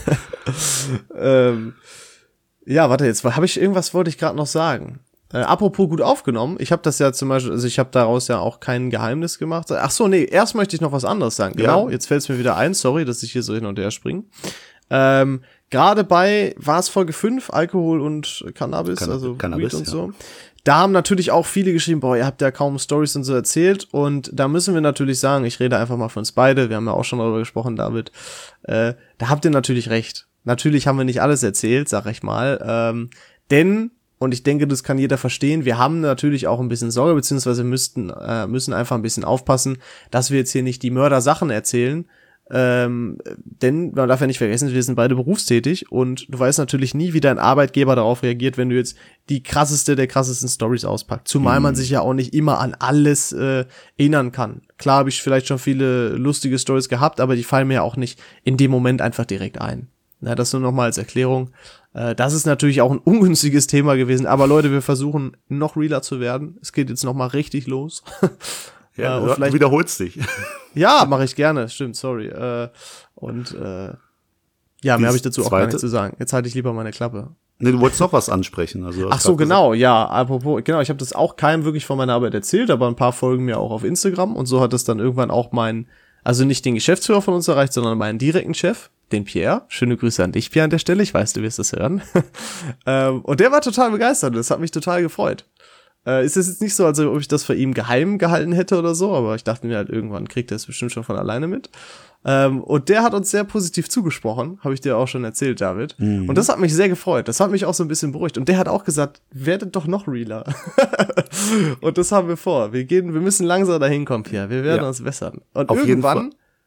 Ähm, ja, warte, jetzt habe ich irgendwas, wollte ich gerade noch sagen. Äh, apropos gut aufgenommen, ich habe das ja zum Beispiel, also ich habe daraus ja auch kein Geheimnis gemacht. Ach so, nee, erst möchte ich noch was anderes sagen. Genau, Ja. jetzt fällt es mir wieder ein, sorry, dass ich hier so hin und her springe. Ähm, gerade bei, war es Folge fünf, Alkohol und Cannabis, Canna- also Cannabis, Weed und ja. so. Da haben natürlich auch viele geschrieben, boah, ihr habt ja kaum Stories und so erzählt. Und da müssen wir natürlich sagen, ich rede einfach mal für uns beide, wir haben ja auch schon darüber gesprochen, David. Äh, da habt ihr natürlich recht. Natürlich haben wir nicht alles erzählt, sag ich mal. Ähm, denn, und ich denke, das kann jeder verstehen, wir haben natürlich auch ein bisschen Sorge, beziehungsweise müssten, äh, müssen einfach ein bisschen aufpassen, dass wir jetzt hier nicht die Mörder-Sachen erzählen. Ähm, denn man darf ja nicht vergessen, wir sind beide berufstätig und du weißt natürlich nie, wie dein Arbeitgeber darauf reagiert, wenn du jetzt die krasseste der krassesten Stories auspackt. Zumal man sich ja auch nicht immer an alles äh, erinnern kann. Klar habe ich vielleicht schon viele lustige Stories gehabt, aber die fallen mir ja auch nicht in dem Moment einfach direkt ein. Na, das nur noch mal als Erklärung. Äh, das ist natürlich auch ein ungünstiges Thema gewesen, aber Leute, wir versuchen noch realer zu werden. Es geht jetzt noch mal richtig los. Ja, Äh, und du vielleicht- wiederholst dich. Ja, mache ich gerne, stimmt, sorry. Äh, und äh, ja, mehr Dieses habe ich dazu auch gar zweite- nichts zu sagen. Jetzt halte ich lieber meine Klappe. Nee, du wolltest noch was ansprechen. Also, du hast Ach so, grad genau, ja, apropos, genau, ich habe das auch keinem wirklich von meiner Arbeit erzählt, aber ein paar folgen mir auch auf Instagram und so hat es dann irgendwann auch mein, also nicht den Geschäftsführer von uns erreicht, sondern meinen direkten Chef, den Pierre. Schöne Grüße an dich, Pierre, an der Stelle, ich weiß, du wirst das hören. ähm, und der war total begeistert, das hat mich total gefreut. Äh, ist es jetzt nicht so, als ob ich das vor ihm geheim gehalten hätte oder so, aber ich dachte mir halt, irgendwann kriegt er es bestimmt schon von alleine mit. Ähm, und der hat uns sehr positiv zugesprochen, habe ich dir auch schon erzählt, David. Mhm. Und das hat mich sehr gefreut. Das hat mich auch so ein bisschen beruhigt. Und der hat auch gesagt, werdet doch noch realer. Und das haben wir vor. Wir gehen, wir müssen langsam dahin kommen, Pierre. Wir werden Ja. uns bessern. Und Auf jeden irgendwann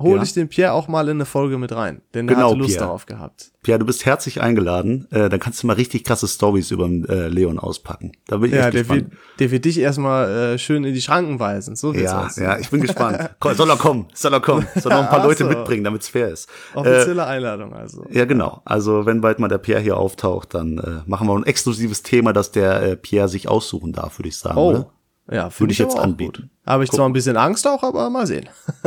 hole Ja. ich den Pierre auch mal in eine Folge mit rein. Denn der Genau, hatte Lust Pierre. darauf gehabt. Pierre, du bist herzlich eingeladen. Äh, dann kannst du mal richtig krasse Stories über äh, Leon auspacken. Da bin ich Ja, echt der gespannt. wird, der wird dich erstmal äh, schön in die Schranken weisen. So wird's Ja, aussehen. ja, ich bin gespannt. Komm, soll er kommen? Soll er kommen? Soll noch ein paar Ach Leute so. mitbringen, damit's fair ist. Äh, Offizielle Einladung also. ja, genau. Also wenn bald mal der Pierre hier auftaucht, dann äh, machen wir ein exklusives Thema, das der äh, Pierre sich aussuchen darf, würde ich sagen. Oh, Oder? ja, Würde finde ich ich jetzt aber auch anbieten. gut. Habe ich zwar ein bisschen Angst auch, aber mal sehen.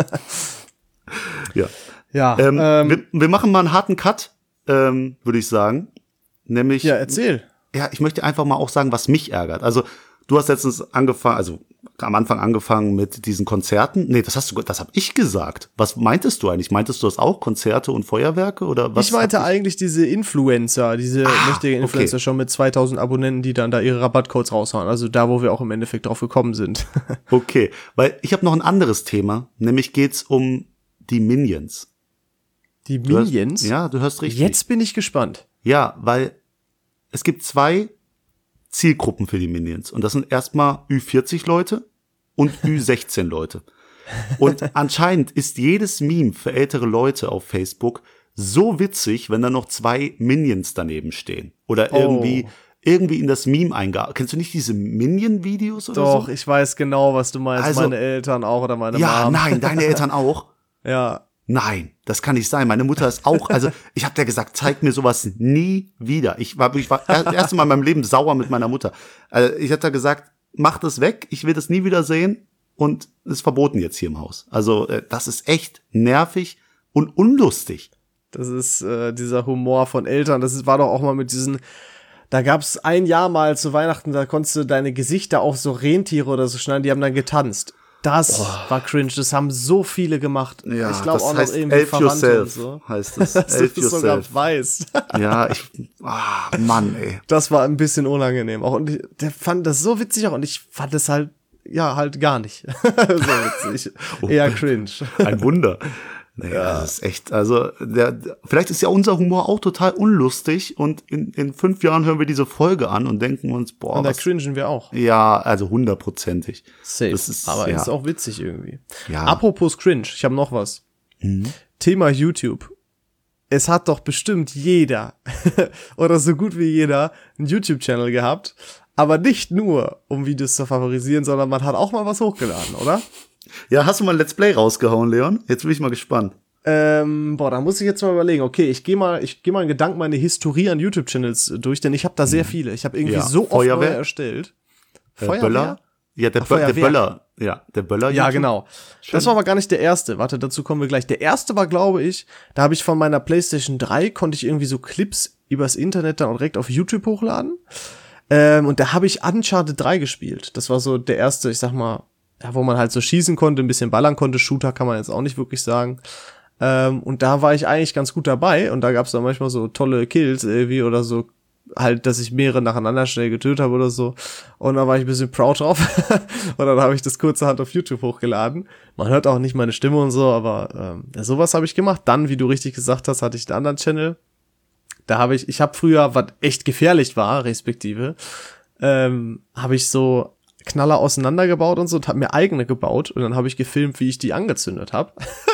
Ja. Ja, Ähm, ähm, wir, wir machen mal einen harten Cut, ähm, würde ich sagen. Nämlich, ja, erzähl. ja, ich möchte einfach mal auch sagen, was mich ärgert. Also, du hast letztens angefangen, also am Anfang angefangen mit diesen Konzerten. Nee, das hast du, das habe ich gesagt. Was meintest du eigentlich? Meintest du das auch, Konzerte und Feuerwerke oder was? Ich meinte hab eigentlich diese Influencer, diese Ah, mächtigen Influencer okay. schon mit zweitausend Abonnenten, die dann da ihre Rabattcodes raushauen. Also da, wo wir auch im Endeffekt drauf gekommen sind. Okay, weil ich habe noch ein anderes Thema, nämlich geht's um die Minions. Die Du hörst- Minions? Ja, du hörst richtig. Jetzt bin ich gespannt. Ja, weil es gibt zwei Zielgruppen für die Minions. Und das sind erstmal Ü vierzig Leute und Ü sechzehn Leute. Und anscheinend ist jedes Meme für ältere Leute auf Facebook so witzig, wenn da noch zwei Minions daneben stehen. Oder Oh. irgendwie, irgendwie in das Meme eingearbeitet. Kennst du nicht diese Minion-Videos oder Doch, so? ich weiß genau, was du meinst. Also- meine Eltern auch oder meine Ja, Mom. nein, deine Eltern auch. Ja, Nein, das kann nicht sein. Meine Mutter ist auch, also ich habe der gesagt, zeig mir sowas nie wieder. Ich war, ich war das erste Mal in meinem Leben sauer mit meiner Mutter. Also ich hatte gesagt, mach das weg, ich will das nie wieder sehen und es ist verboten jetzt hier im Haus. Also äh, das ist echt nervig und unlustig. das ist äh, dieser Humor von Eltern. Das ist, war doch auch mal mit diesen. Da gab's ein Jahr mal zu Weihnachten, da konntest du deine Gesichter auf so Rentiere oder so schneiden, die haben dann getanzt. Das war cringe, das haben so viele gemacht. ich glaube auch noch irgendwie Elf Verwandte Yourself, und so. heißt es. Dass du Elf das sogar Yourself. weißt. Ja, ich, ah, Mann, ey. Das war ein bisschen unangenehm. Auch und ich, der fand das so witzig auch und ich fand es halt, ja, halt gar nicht so witzig. Eher cringe. Ein Wunder. Naja, das ist echt, also der, der, vielleicht ist ja unser Humor auch total unlustig und in, in fünf Jahren hören wir diese Folge an und denken uns, boah, Und da was, cringen wir auch. ja, also hundertprozentig. Safe. Das ist, Aber ja. ist auch witzig irgendwie. Ja. Apropos cringe, ich habe noch was. Thema YouTube. Es hat doch bestimmt jeder oder so gut wie jeder einen YouTube-Channel gehabt, aber nicht nur, um Videos zu favorisieren, sondern man hat auch mal was hochgeladen, oder? Ja, hast du mal ein Let's Play rausgehauen, Leon? Jetzt bin ich mal gespannt. Ähm, boah, da muss ich jetzt mal überlegen. Okay, ich gehe mal, ich gehe mal in Gedanken meine Historie an YouTube-Channels durch, denn ich habe da sehr viele. Ich habe irgendwie Ja. so oft Feuerwehr? neue erstellt. Äh, Böller? Ja, der, Ach, Bö der Feuerwehr. Böller. Ja, der Böller. Ja, YouTube. genau. Das war aber gar nicht der erste. Warte, dazu kommen wir gleich. Der erste war, glaube ich, da habe ich von meiner PlayStation drei, konnte ich irgendwie so Clips übers Internet dann auch direkt auf YouTube hochladen. Ähm, und da habe ich Uncharted drei gespielt. Das war so der erste, ich sag mal, ja, wo man halt so schießen konnte, ein bisschen ballern konnte. Shooter kann man jetzt auch nicht wirklich sagen. Ähm, und da war ich eigentlich ganz gut dabei. Und da gab's dann manchmal so tolle Kills irgendwie oder so, halt, dass ich mehrere nacheinander schnell getötet habe oder so. Und da war ich ein bisschen proud drauf. Und dann habe ich das kurzerhand auf YouTube hochgeladen. Man hört auch nicht meine Stimme und so, aber ähm, ja, sowas habe ich gemacht. Dann, wie du richtig gesagt hast, hatte ich einen anderen Channel. Da habe ich, ich habe früher, was echt gefährlich war, respektive, ähm, habe ich so Knaller auseinandergebaut und so und habe mir eigene gebaut. Und dann habe ich gefilmt, wie ich die angezündet habe.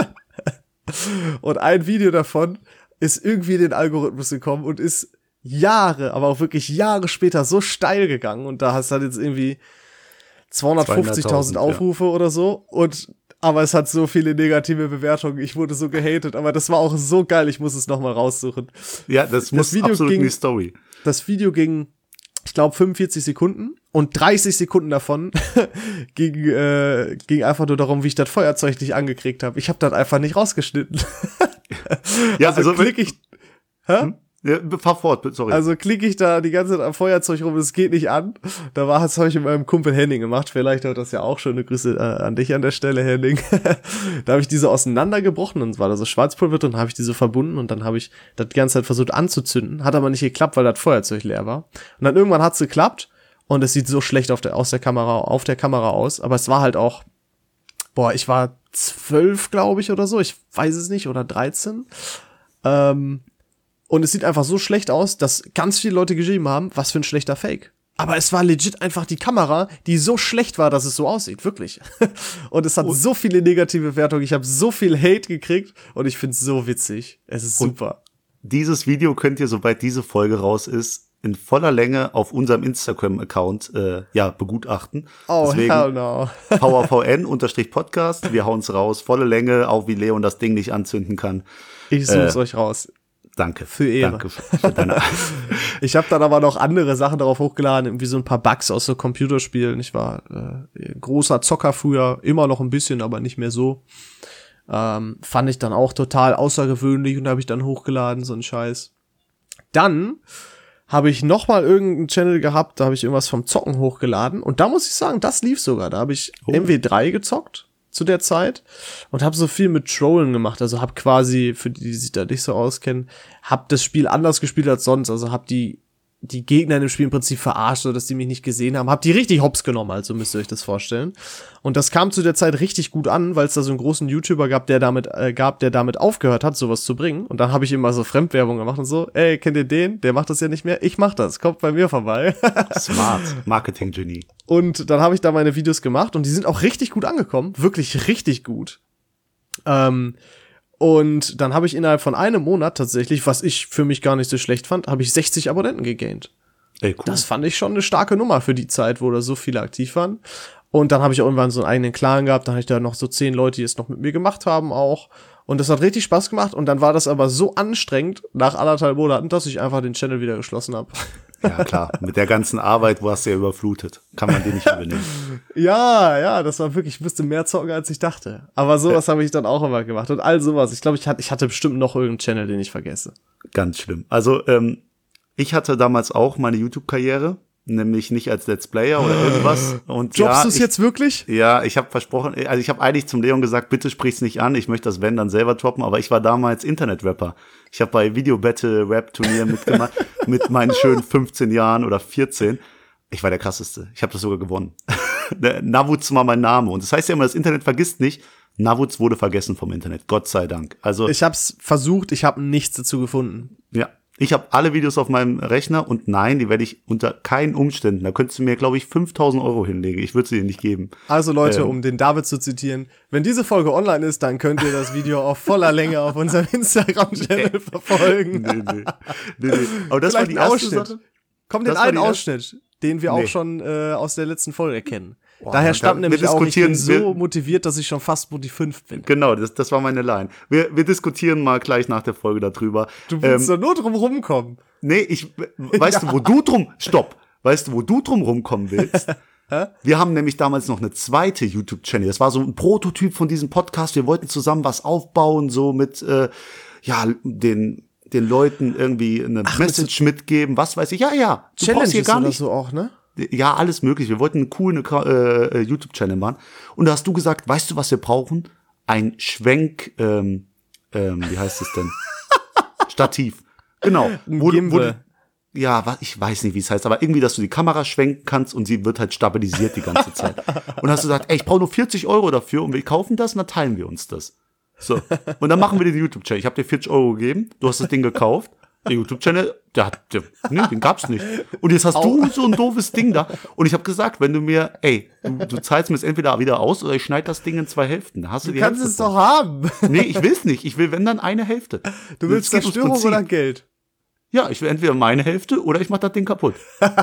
Und ein Video davon ist irgendwie in den Algorithmus gekommen und ist Jahre, aber auch wirklich Jahre später so steil gegangen. Und da hast du halt jetzt irgendwie zweihundertfünfzigtausend Aufrufe oder so. Und aber es hat so viele negative Bewertungen. Ich wurde so gehatet. Aber das war auch so geil. Ich muss es noch mal raussuchen. Ja, das, das muss Video absolut ging- in die Story. Das Video ging, ich glaube, fünfundvierzig Sekunden. Und dreißig Sekunden davon ging, äh, ging einfach nur darum, wie ich das Feuerzeug nicht angekriegt habe. Ich habe das einfach nicht rausgeschnitten. Ja, also, also, klick ich, hä? ja, fahr fort, sorry. Also klicke ich da die ganze Zeit am Feuerzeug rum, es geht nicht an. Da war, das habe ich mit meinem Kumpel Henning gemacht. Vielleicht hört das ja auch. Schöne Grüße äh, an dich an der Stelle, Henning. Da habe ich diese auseinandergebrochen und war da so Schwarzpulver drin, habe ich diese verbunden und dann habe ich das die ganze Zeit versucht anzuzünden. Hat aber nicht geklappt, weil das Feuerzeug leer war. Und dann irgendwann hat's geklappt und es sieht so schlecht auf der, aus der Kamera, auf der Kamera aus. Aber es war halt auch, boah, ich war zwölf, glaube ich, oder so. Ich weiß es nicht, oder dreizehn. Ähm, Und es sieht einfach so schlecht aus, dass ganz viele Leute geschrieben haben, was für ein schlechter Fake. Aber es war legit einfach die Kamera, die so schlecht war, dass es so aussieht, wirklich. Und es hat und, so viele negative Wertungen, ich habe so viel Hate gekriegt und ich find's so witzig. Es ist super. Dieses Video könnt ihr, sobald diese Folge raus ist, in voller Länge auf unserem Instagram-Account äh, ja begutachten. Oh, Deswegen hell no. V A V N-Podcast, wir hauen's raus, volle Länge, auch wie Leon das Ding nicht anzünden kann. Ich such's äh, euch raus. Danke. Für Ehre. Danke für deine Ich habe dann aber noch andere Sachen darauf hochgeladen, irgendwie so ein paar Bugs aus so Computerspielen. Ich war äh, großer Zocker früher, immer noch ein bisschen, aber nicht mehr so. Ähm, fand ich dann auch total außergewöhnlich und habe ich dann hochgeladen, so ein Scheiß. Dann habe ich noch mal irgendeinen Channel gehabt, da habe ich irgendwas vom Zocken hochgeladen und da muss ich sagen, das lief sogar. Da habe ich Oh. M W drei gezockt zu der Zeit und habe so viel mit Trollen gemacht. Also habe quasi, für die, die sich da nicht so auskennen, habe das Spiel anders gespielt als sonst. Also habe die die Gegner in dem Spiel im Prinzip verarscht, so dass die mich nicht gesehen haben. Hab die richtig hops genommen, also müsst ihr euch das vorstellen. Und das kam zu der Zeit richtig gut an, weil es da so einen großen YouTuber gab, der damit äh, gab, der damit aufgehört hat, sowas zu bringen. Und dann habe ich immer so Fremdwerbung gemacht und so, ey, kennt ihr den? Der macht das ja nicht mehr. Ich mach das. Kommt bei mir vorbei. Smart. Marketing-Genie. Und dann habe ich da meine Videos gemacht und die sind auch richtig gut angekommen. Wirklich richtig gut. Ähm, Und dann habe ich innerhalb von einem Monat tatsächlich, was ich für mich gar nicht so schlecht fand, habe ich sechzig Abonnenten gegaint. Ey, cool. Das fand ich schon eine starke Nummer für die Zeit, wo da so viele aktiv waren. Und dann habe ich auch irgendwann so einen eigenen Clan gehabt, dann hatte ich da noch so zehn Leute, die es noch mit mir gemacht haben auch. Und das hat richtig Spaß gemacht. Und dann war das aber so anstrengend nach anderthalb Monaten, dass ich einfach den Channel wieder geschlossen habe. Ja, klar. Mit der ganzen Arbeit, wo hast du ja überflutet. Kann man die nicht übernehmen. Ja, ja, das war wirklich, ich müsste mehr zocken, als ich dachte. Aber sowas habe ich dann auch immer gemacht. Und all sowas. Ich glaube, ich hatte, ich hatte bestimmt noch irgendeinen Channel, den ich vergesse. Ganz schlimm. Also, ähm, ich hatte damals auch meine YouTube-Karriere, nämlich nicht als Let's Player oder irgendwas. Und Jobst ja, du es ich, jetzt wirklich? Ja, ich habe versprochen, also ich habe eigentlich zum Leon gesagt, bitte sprich's nicht an, ich möchte das Wenn dann selber droppen, aber ich war damals Internet-Rapper. Ich habe bei Video-Battle-Rap-Turnieren mitgemacht, mit meinen schönen fünfzehn Jahren oder vierzehn. Ich war der krasseste. Ich habe das sogar gewonnen. Navuz war mein Name. Und das heißt ja immer, das Internet vergisst nicht. Navuz wurde vergessen vom Internet, Gott sei Dank. Also Ich hab's versucht, ich habe nichts dazu gefunden. ja, ich habe alle Videos auf meinem Rechner und nein, die werde ich unter keinen Umständen, da könntest du mir, glaube ich, fünftausend Euro hinlegen. Ich würde sie dir nicht geben. Also Leute, Ähm. um den David zu zitieren, wenn diese Folge online ist, dann könnt ihr das Video auf voller Länge auf unserem Instagram-Channel verfolgen. Nee, nee. nee, nee. Aber das war Vielleicht die ein erste Ausschnitt. Sache. Komm, den Das war einen die erste- Ausschnitt, den wir Nee. auch schon äh, aus der letzten Folge kennen. Boah, Daher da- stammt wir nämlich auch, ich bin diskutieren- so wir- motiviert, dass ich schon fast Modi fünf bin. Genau, das, das war meine Line. Wir, wir diskutieren mal gleich nach der Folge darüber. Du willst ähm, doch nur drum rumkommen. nee, ich, weißt du, wo du drum, stopp, weißt du, wo du drum rumkommen willst? Wir haben nämlich damals noch eine zweite YouTube-Channel. Das war so ein Prototyp von diesem Podcast. Wir wollten zusammen was aufbauen, so mit, äh, ja, den, den Leuten irgendwie eine Message mitgeben, was weiß ich. Ja, ja, du brauchst hier Challenges gar oder nicht. so auch, ne? Ja, alles möglich. Wir wollten einen coolen äh, YouTube-Channel machen. Und da hast du gesagt, weißt du, was wir brauchen? Ein Schwenk, ähm, ähm, wie heißt es denn? Stativ. Genau. Ein Wo, du- wo, Gimbal. du- ja, wa- ich weiß nicht, wie es heißt, aber irgendwie, dass du die Kamera schwenken kannst und sie wird halt stabilisiert die ganze Zeit. Und hast du gesagt, ey, ich brauche nur vierzig Euro dafür und wir kaufen das und dann teilen wir uns das. So. Und dann machen wir den YouTube-Channel. Ich habe dir vierzig Euro gegeben, du hast das Ding gekauft. Der YouTube-Channel, der hat, der, nee, den gab's nicht. Und jetzt hast du so ein doofes Ding da. Und ich habe gesagt, wenn du mir, ey, du, du zahlst mir es entweder wieder aus oder ich schneide das Ding in zwei Hälften. Da hast du, Du die kannst Hälfte es von. doch haben. Nee, ich will's nicht. Ich will, wenn dann eine Hälfte. Du willst Es geht ums Zerstörung Prinzip. oder Geld? Ja, ich will entweder meine Hälfte oder ich mach das Ding kaputt.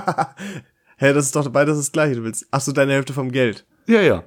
Hä, das ist doch beides das Gleiche. Du willst, ach so, deine Hälfte vom Geld. Ja, ja.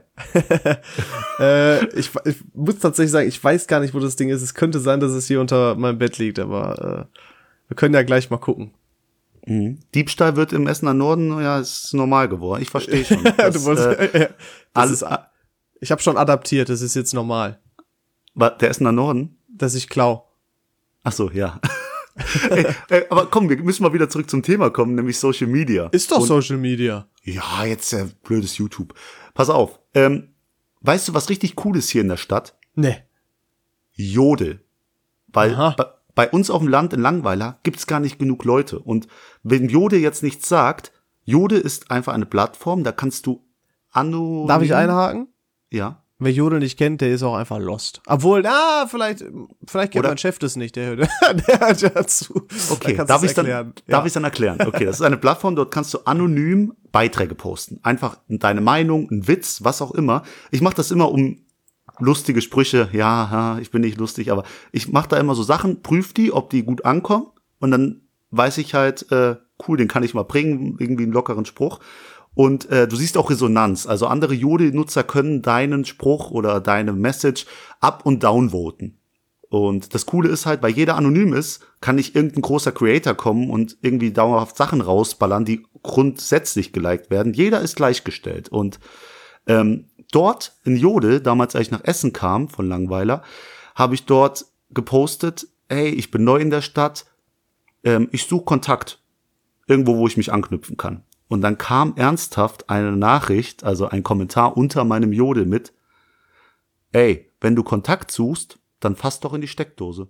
Äh, ich, ich muss tatsächlich sagen, ich weiß gar nicht, wo das Ding ist. Es könnte sein, dass es hier unter meinem Bett liegt, aber äh, wir können ja gleich mal gucken. Mhm. Diebstahl wird im Essener Norden, ja, ist normal geworden. Ich verstehe schon. Das, du wolltest, äh, das alles, ist, ich habe schon adaptiert, das ist jetzt normal, war der Essener Norden? dass ich klau. Ach so, ja. ey, ey, aber komm, wir müssen mal wieder zurück zum Thema kommen, nämlich Social Media. Ist doch Und, Social Media. Ja, jetzt äh, blödes YouTube. Pass auf. Ähm, weißt du, was richtig cool ist hier in der Stadt? Nee. Jodel. Weil Aha. bei, bei uns auf dem Land in Langweiler gibt's gar nicht genug Leute. Und wenn Jodel jetzt nichts sagt, Jodel ist einfach eine Plattform, da kannst du anonym... Darf ich einhaken? Ja. Wer Jodel nicht kennt, der ist auch einfach lost. Obwohl, na, vielleicht, vielleicht kennt Oder- mein Chef das nicht, der, der, der hört ja zu. Okay, Da kannst darf du's ich dann, erklären. darf Ja. ich dann erklären? Okay, das ist eine Plattform, dort kannst du anonym Beiträge posten. Einfach deine Meinung, ein Witz, was auch immer. Ich mache das immer um lustige Sprüche. Ja, ja, ich bin nicht lustig, aber ich mache da immer so Sachen, prüf die, ob die gut ankommen und dann weiß ich halt, äh, cool, den kann ich mal bringen, irgendwie einen lockeren Spruch. Und äh, du siehst auch Resonanz. Also andere Jodel-Nutzer können deinen Spruch oder deine Message up- und downvoten. Und das Coole ist halt, weil jeder anonym ist, kann nicht irgendein großer Creator kommen und irgendwie dauerhaft Sachen rausballern, die grundsätzlich geliked werden. Jeder ist gleichgestellt. Und ähm, dort in Jodel, damals als ich nach Essen kam von Langweiler, habe ich dort gepostet, hey, ich bin neu in der Stadt, ähm, ich suche Kontakt. Irgendwo, wo ich mich anknüpfen kann. Und dann kam ernsthaft eine Nachricht, also ein Kommentar unter meinem Jodel mit, ey, wenn du Kontakt suchst, dann fass doch in die Steckdose.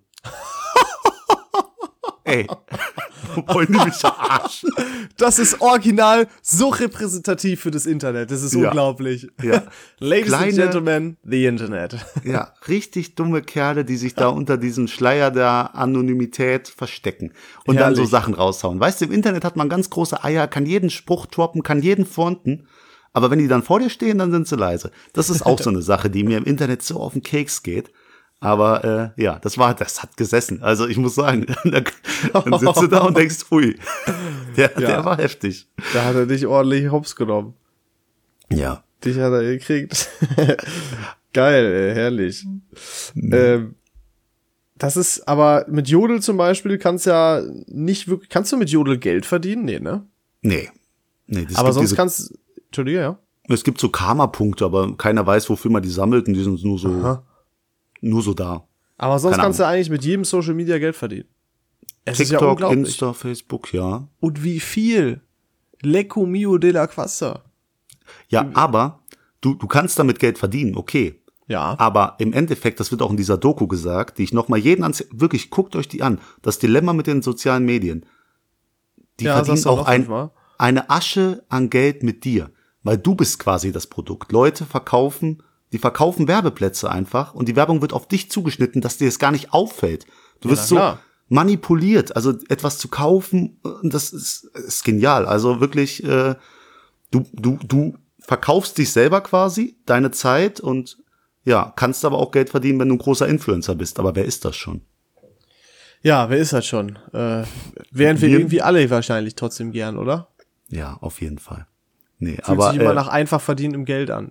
Ey, wollen die mich verarschen? Das ist original so repräsentativ für das Internet. Das ist Ja. unglaublich. Ja. Ladies and Kleine- Gentlemen, the Internet. Ja, richtig dumme Kerle, die sich da unter diesem Schleier der Anonymität verstecken und dann so Herrlich. Sachen raushauen. Weißt du, im Internet hat man ganz große Eier, kann jeden Spruch droppen, kann jeden fronten, aber wenn die dann vor dir stehen, dann sind sie leise. Das ist auch so eine Sache, die mir im Internet so auf den Keks geht. Aber äh, ja, das war, das hat gesessen. Also ich muss sagen, dann sitzt du da und denkst, ui, der, Ja. der war heftig. Da hat er dich ordentlich hops genommen. Ja. Dich hat er gekriegt. Geil, ey, herrlich. Ähm, das ist, aber mit Jodel zum Beispiel kannst ja nicht wirklich, kannst du mit Jodel Geld verdienen? Nee, ne? Nee. Nee, das Aber gibt sonst diese, kannst, Entschuldige, ja. es gibt so Karma-Punkte, aber keiner weiß, wofür man die sammelt und die sind nur so, Aha. nur so da. Aber sonst Keine kannst du eigentlich mit jedem Social Media Geld verdienen. Es ist ja TikTok, unglaublich. Insta, Facebook, ja. Und wie viel? Lecco mio de la Quassa. Ja, aber du, du kannst damit Geld verdienen, okay. Ja. Aber im Endeffekt, das wird auch in dieser Doku gesagt, die ich nochmal jeden ans, wirklich, guckt euch die an. Das Dilemma mit den sozialen Medien. Die Ja, verdienen sagst du auch noch ein, fünfmal. eine Asche an Geld mit dir. Weil du bist quasi das Produkt. Leute verkaufen, die verkaufen Werbeplätze einfach und die Werbung wird auf dich zugeschnitten, dass dir das gar nicht auffällt. Du wirst na so klar. manipuliert, also etwas zu kaufen, und das ist, ist genial. Also wirklich, äh, du, du, du verkaufst dich selber quasi, deine Zeit und ja, kannst aber auch Geld verdienen, wenn du ein großer Influencer bist. Aber wer ist das schon? Ja, wer ist das schon? Äh, wären wir Wir- irgendwie alle wahrscheinlich trotzdem gern, oder? Ja, auf jeden Fall. Nee, Fühlt aber, sich immer äh, nach einfach verdientem Geld an.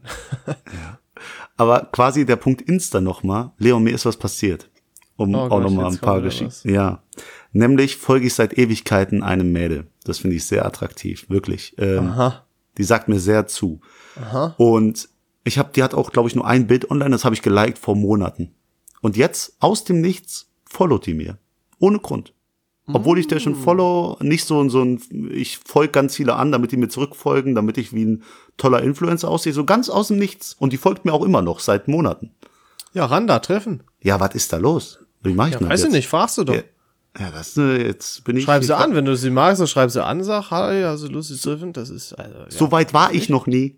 aber quasi der Punkt Insta nochmal. Leon, mir ist was passiert. Um Oh auch Gott, nochmal ein jetzt paar kommt wieder Geschichten. Ja. Nämlich folge ich seit Ewigkeiten einem Mädel. Das finde ich sehr attraktiv, wirklich. Ähm, Aha. Die sagt mir sehr zu. Aha. Und ich habe, die hat auch, glaube ich, nur ein Bild online, das habe ich geliked vor Monaten. Und jetzt, aus dem Nichts, followt die mir. Ohne Grund. Obwohl ich der schon follow, nicht so, so ein, ich folge ganz viele an, damit die mir zurückfolgen, damit ich wie ein toller Influencer aussehe, so ganz aus dem Nichts. Und die folgt mir auch immer noch, seit Monaten. Ja, Randa, treffen. Ja, was ist da los? Wie mach ich Ja, denn das weiß ich jetzt? nicht, fragst du doch. Ja, ja, das, äh, jetzt bin ich. Schreib ich sie war- an, wenn du sie magst, dann schreib sie an, sag, hi, also lustig zu treffen, das ist, also, ja. So weit war ich noch nie.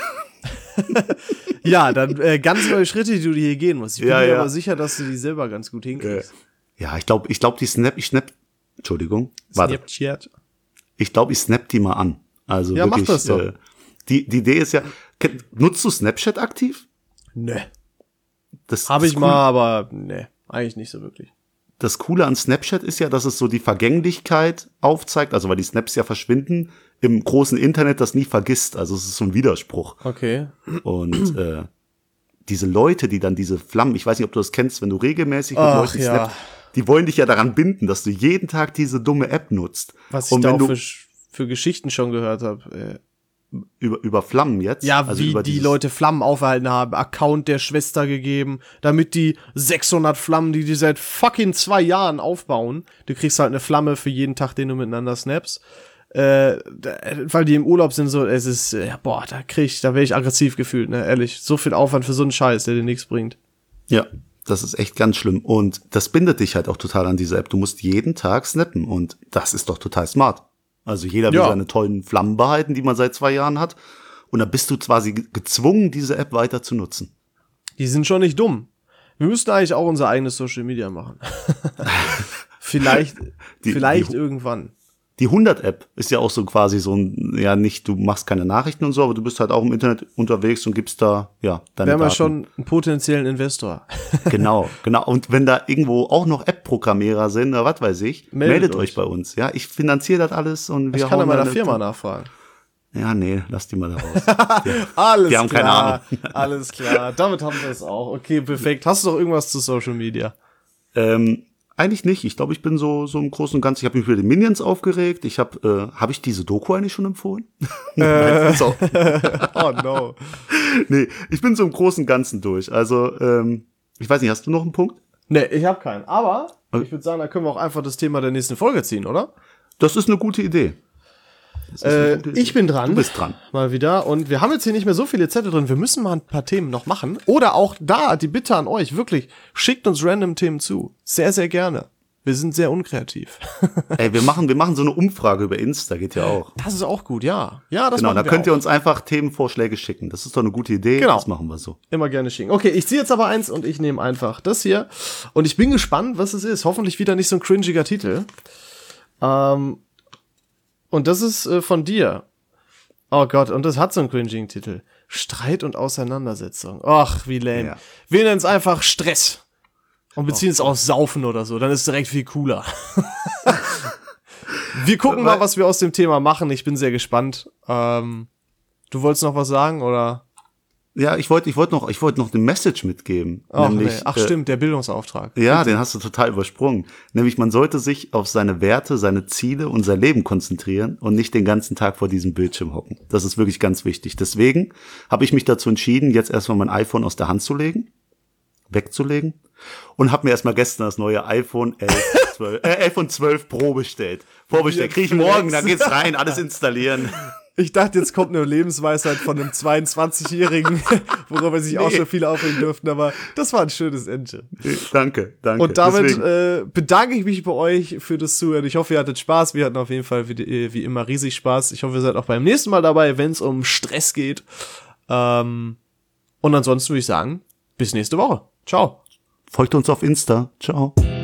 Ja, dann äh, ganz neue Schritte, die du hier gehen musst. Ich bin Ja, mir ja. aber sicher, dass du die selber ganz gut hinkriegst. Ja, ich glaube, ich glaube, die Snap, ich snap, Entschuldigung, warte. Snapchat. Ich glaube, ich snap die mal an. Also Ja, mach wirklich, das doch. Äh, die, die Idee ist ja, kenn- nutzt du Snapchat aktiv? Ne. Das, Habe das ich cool, mal, aber ne, eigentlich nicht so wirklich. Das Coole an Snapchat ist ja, dass es so die Vergänglichkeit aufzeigt, also weil die Snaps ja verschwinden, im großen Internet das nie vergisst. Also es ist so ein Widerspruch. Okay. Und äh, diese Leute, die dann diese Flammen, ich weiß nicht, ob du das kennst, wenn du regelmäßig mit Ach, Leuten ja. snappst, die wollen dich ja daran binden, dass du jeden Tag diese dumme App nutzt. Was ich Und da wenn auch du für, für Geschichten schon gehört habe. über, über Flammen jetzt, Ja, also wie über die dieses- Leute Flammen aufgehalten haben, Account der Schwester gegeben, damit die sechshundert Flammen, die die seit fucking zwei Jahren aufbauen, du kriegst halt eine Flamme für jeden Tag, den du miteinander snappst, äh, da- weil die im Urlaub sind, so, es ist, äh, boah, da krieg ich, da wäre ich aggressiv gefühlt, ne, ehrlich, so viel Aufwand für so einen Scheiß, der dir nichts bringt. Ja, das ist echt ganz schlimm. Und das bindet dich halt auch total an diese App. Du musst jeden Tag snappen und das ist doch total smart. Also jeder will Ja. seine tollen Flammen behalten, die man seit zwei Jahren hat. Und dann bist du quasi ge- gezwungen, diese App weiter zu nutzen. Die sind schon nicht dumm. Wir müssten eigentlich auch unser eigenes Social Media machen. vielleicht die, vielleicht die, irgendwann. Die hundert-App ist ja auch so quasi so ein, ja nicht, du machst keine Nachrichten und so, aber du bist halt auch im Internet unterwegs und gibst da, ja, deine Wir haben ja Daten. schon einen potenziellen Investor. Genau, genau. Und wenn da irgendwo auch noch App-Programmierer sind, oder was weiß ich, meldet, meldet euch. euch bei uns. Ja, ich finanziere das alles und wir Ich kann hauen an meiner dann- Firma nachfragen. Ja, nee, lass die mal da raus. Wir, Alles wir haben klar, keine Ahnung. alles klar. Damit haben wir es auch. Okay, perfekt. Hast du noch irgendwas zu Social Media? Ähm, eigentlich nicht. Ich glaube, ich bin so so im Großen und Ganzen. Ich habe mich über die Minions aufgeregt. Ich habe, äh, habe ich diese Doku eigentlich schon empfohlen? Äh. so. Oh no. Nee, ich bin so im Großen und Ganzen durch. Also, ähm, ich weiß nicht, hast du noch einen Punkt? Nee, ich habe keinen. Aber Okay. ich würde sagen, da können wir auch einfach das Thema der nächsten Folge ziehen, oder? Das ist eine gute Idee. Das ist eine Äh, gute Idee. ich bin dran. Du bist dran. Mal wieder. Und wir haben jetzt hier nicht mehr so viele Zettel drin. Wir müssen mal ein paar Themen noch machen. Oder auch da, die Bitte an euch, wirklich, schickt uns random Themen zu. Sehr, sehr gerne. Wir sind sehr unkreativ. Ey, wir machen, wir machen so eine Umfrage über Insta, geht ja auch. Das ist auch gut, ja. Ja, das Genau, machen da wir könnt auch. ihr uns einfach Themenvorschläge schicken. Das ist doch eine gute Idee. Genau. Das machen wir so. Immer gerne schicken. Okay, ich ziehe jetzt aber eins und ich nehme einfach das hier. Und ich bin gespannt, was es ist. Hoffentlich wieder nicht so ein cringiger Titel. Ähm, und das ist äh, von dir. Oh Gott, und das hat so einen cringigen Titel. Streit und Auseinandersetzung. Ach, wie lame. Ja. Wir nennen es einfach Stress. Und beziehen es auf Saufen oder so. Dann ist es direkt viel cooler. Wir gucken mal, was wir aus dem Thema machen. Ich bin sehr gespannt. Ähm, du wolltest noch was sagen, oder? Ja, ich wollte, ich wollte noch, ich wollte noch eine Message mitgeben. Ach, nämlich, nee. Ach äh, stimmt, der Bildungsauftrag. Ja, den hast du total übersprungen. Nämlich, man sollte sich auf seine Werte, seine Ziele und sein Leben konzentrieren und nicht den ganzen Tag vor diesem Bildschirm hocken. Das ist wirklich ganz wichtig. Deswegen habe ich mich dazu entschieden, jetzt erstmal mein iPhone aus der Hand zu legen, wegzulegen und habe mir erstmal gestern das neue iPhone elf, zwölf, äh, elf und zwölf Pro bestellt. Vorbestellt. Kriege ich morgen, da geht's rein, alles installieren. Ich dachte, jetzt kommt eine Lebensweisheit von einem zweiundzwanzigjährigen, worüber sich auch Nee. schon viele aufregen dürften, aber das war ein schönes Ende. Danke, danke. Und damit Deswegen, äh, bedanke ich mich bei euch für das Zuhören. Ich hoffe, ihr hattet Spaß. Wir hatten auf jeden Fall wie, wie immer riesig Spaß. Ich hoffe, ihr seid auch beim nächsten Mal dabei, wenn es um Stress geht. Ähm, und ansonsten würde ich sagen, bis nächste Woche. Ciao. folgt uns auf Insta. Ciao.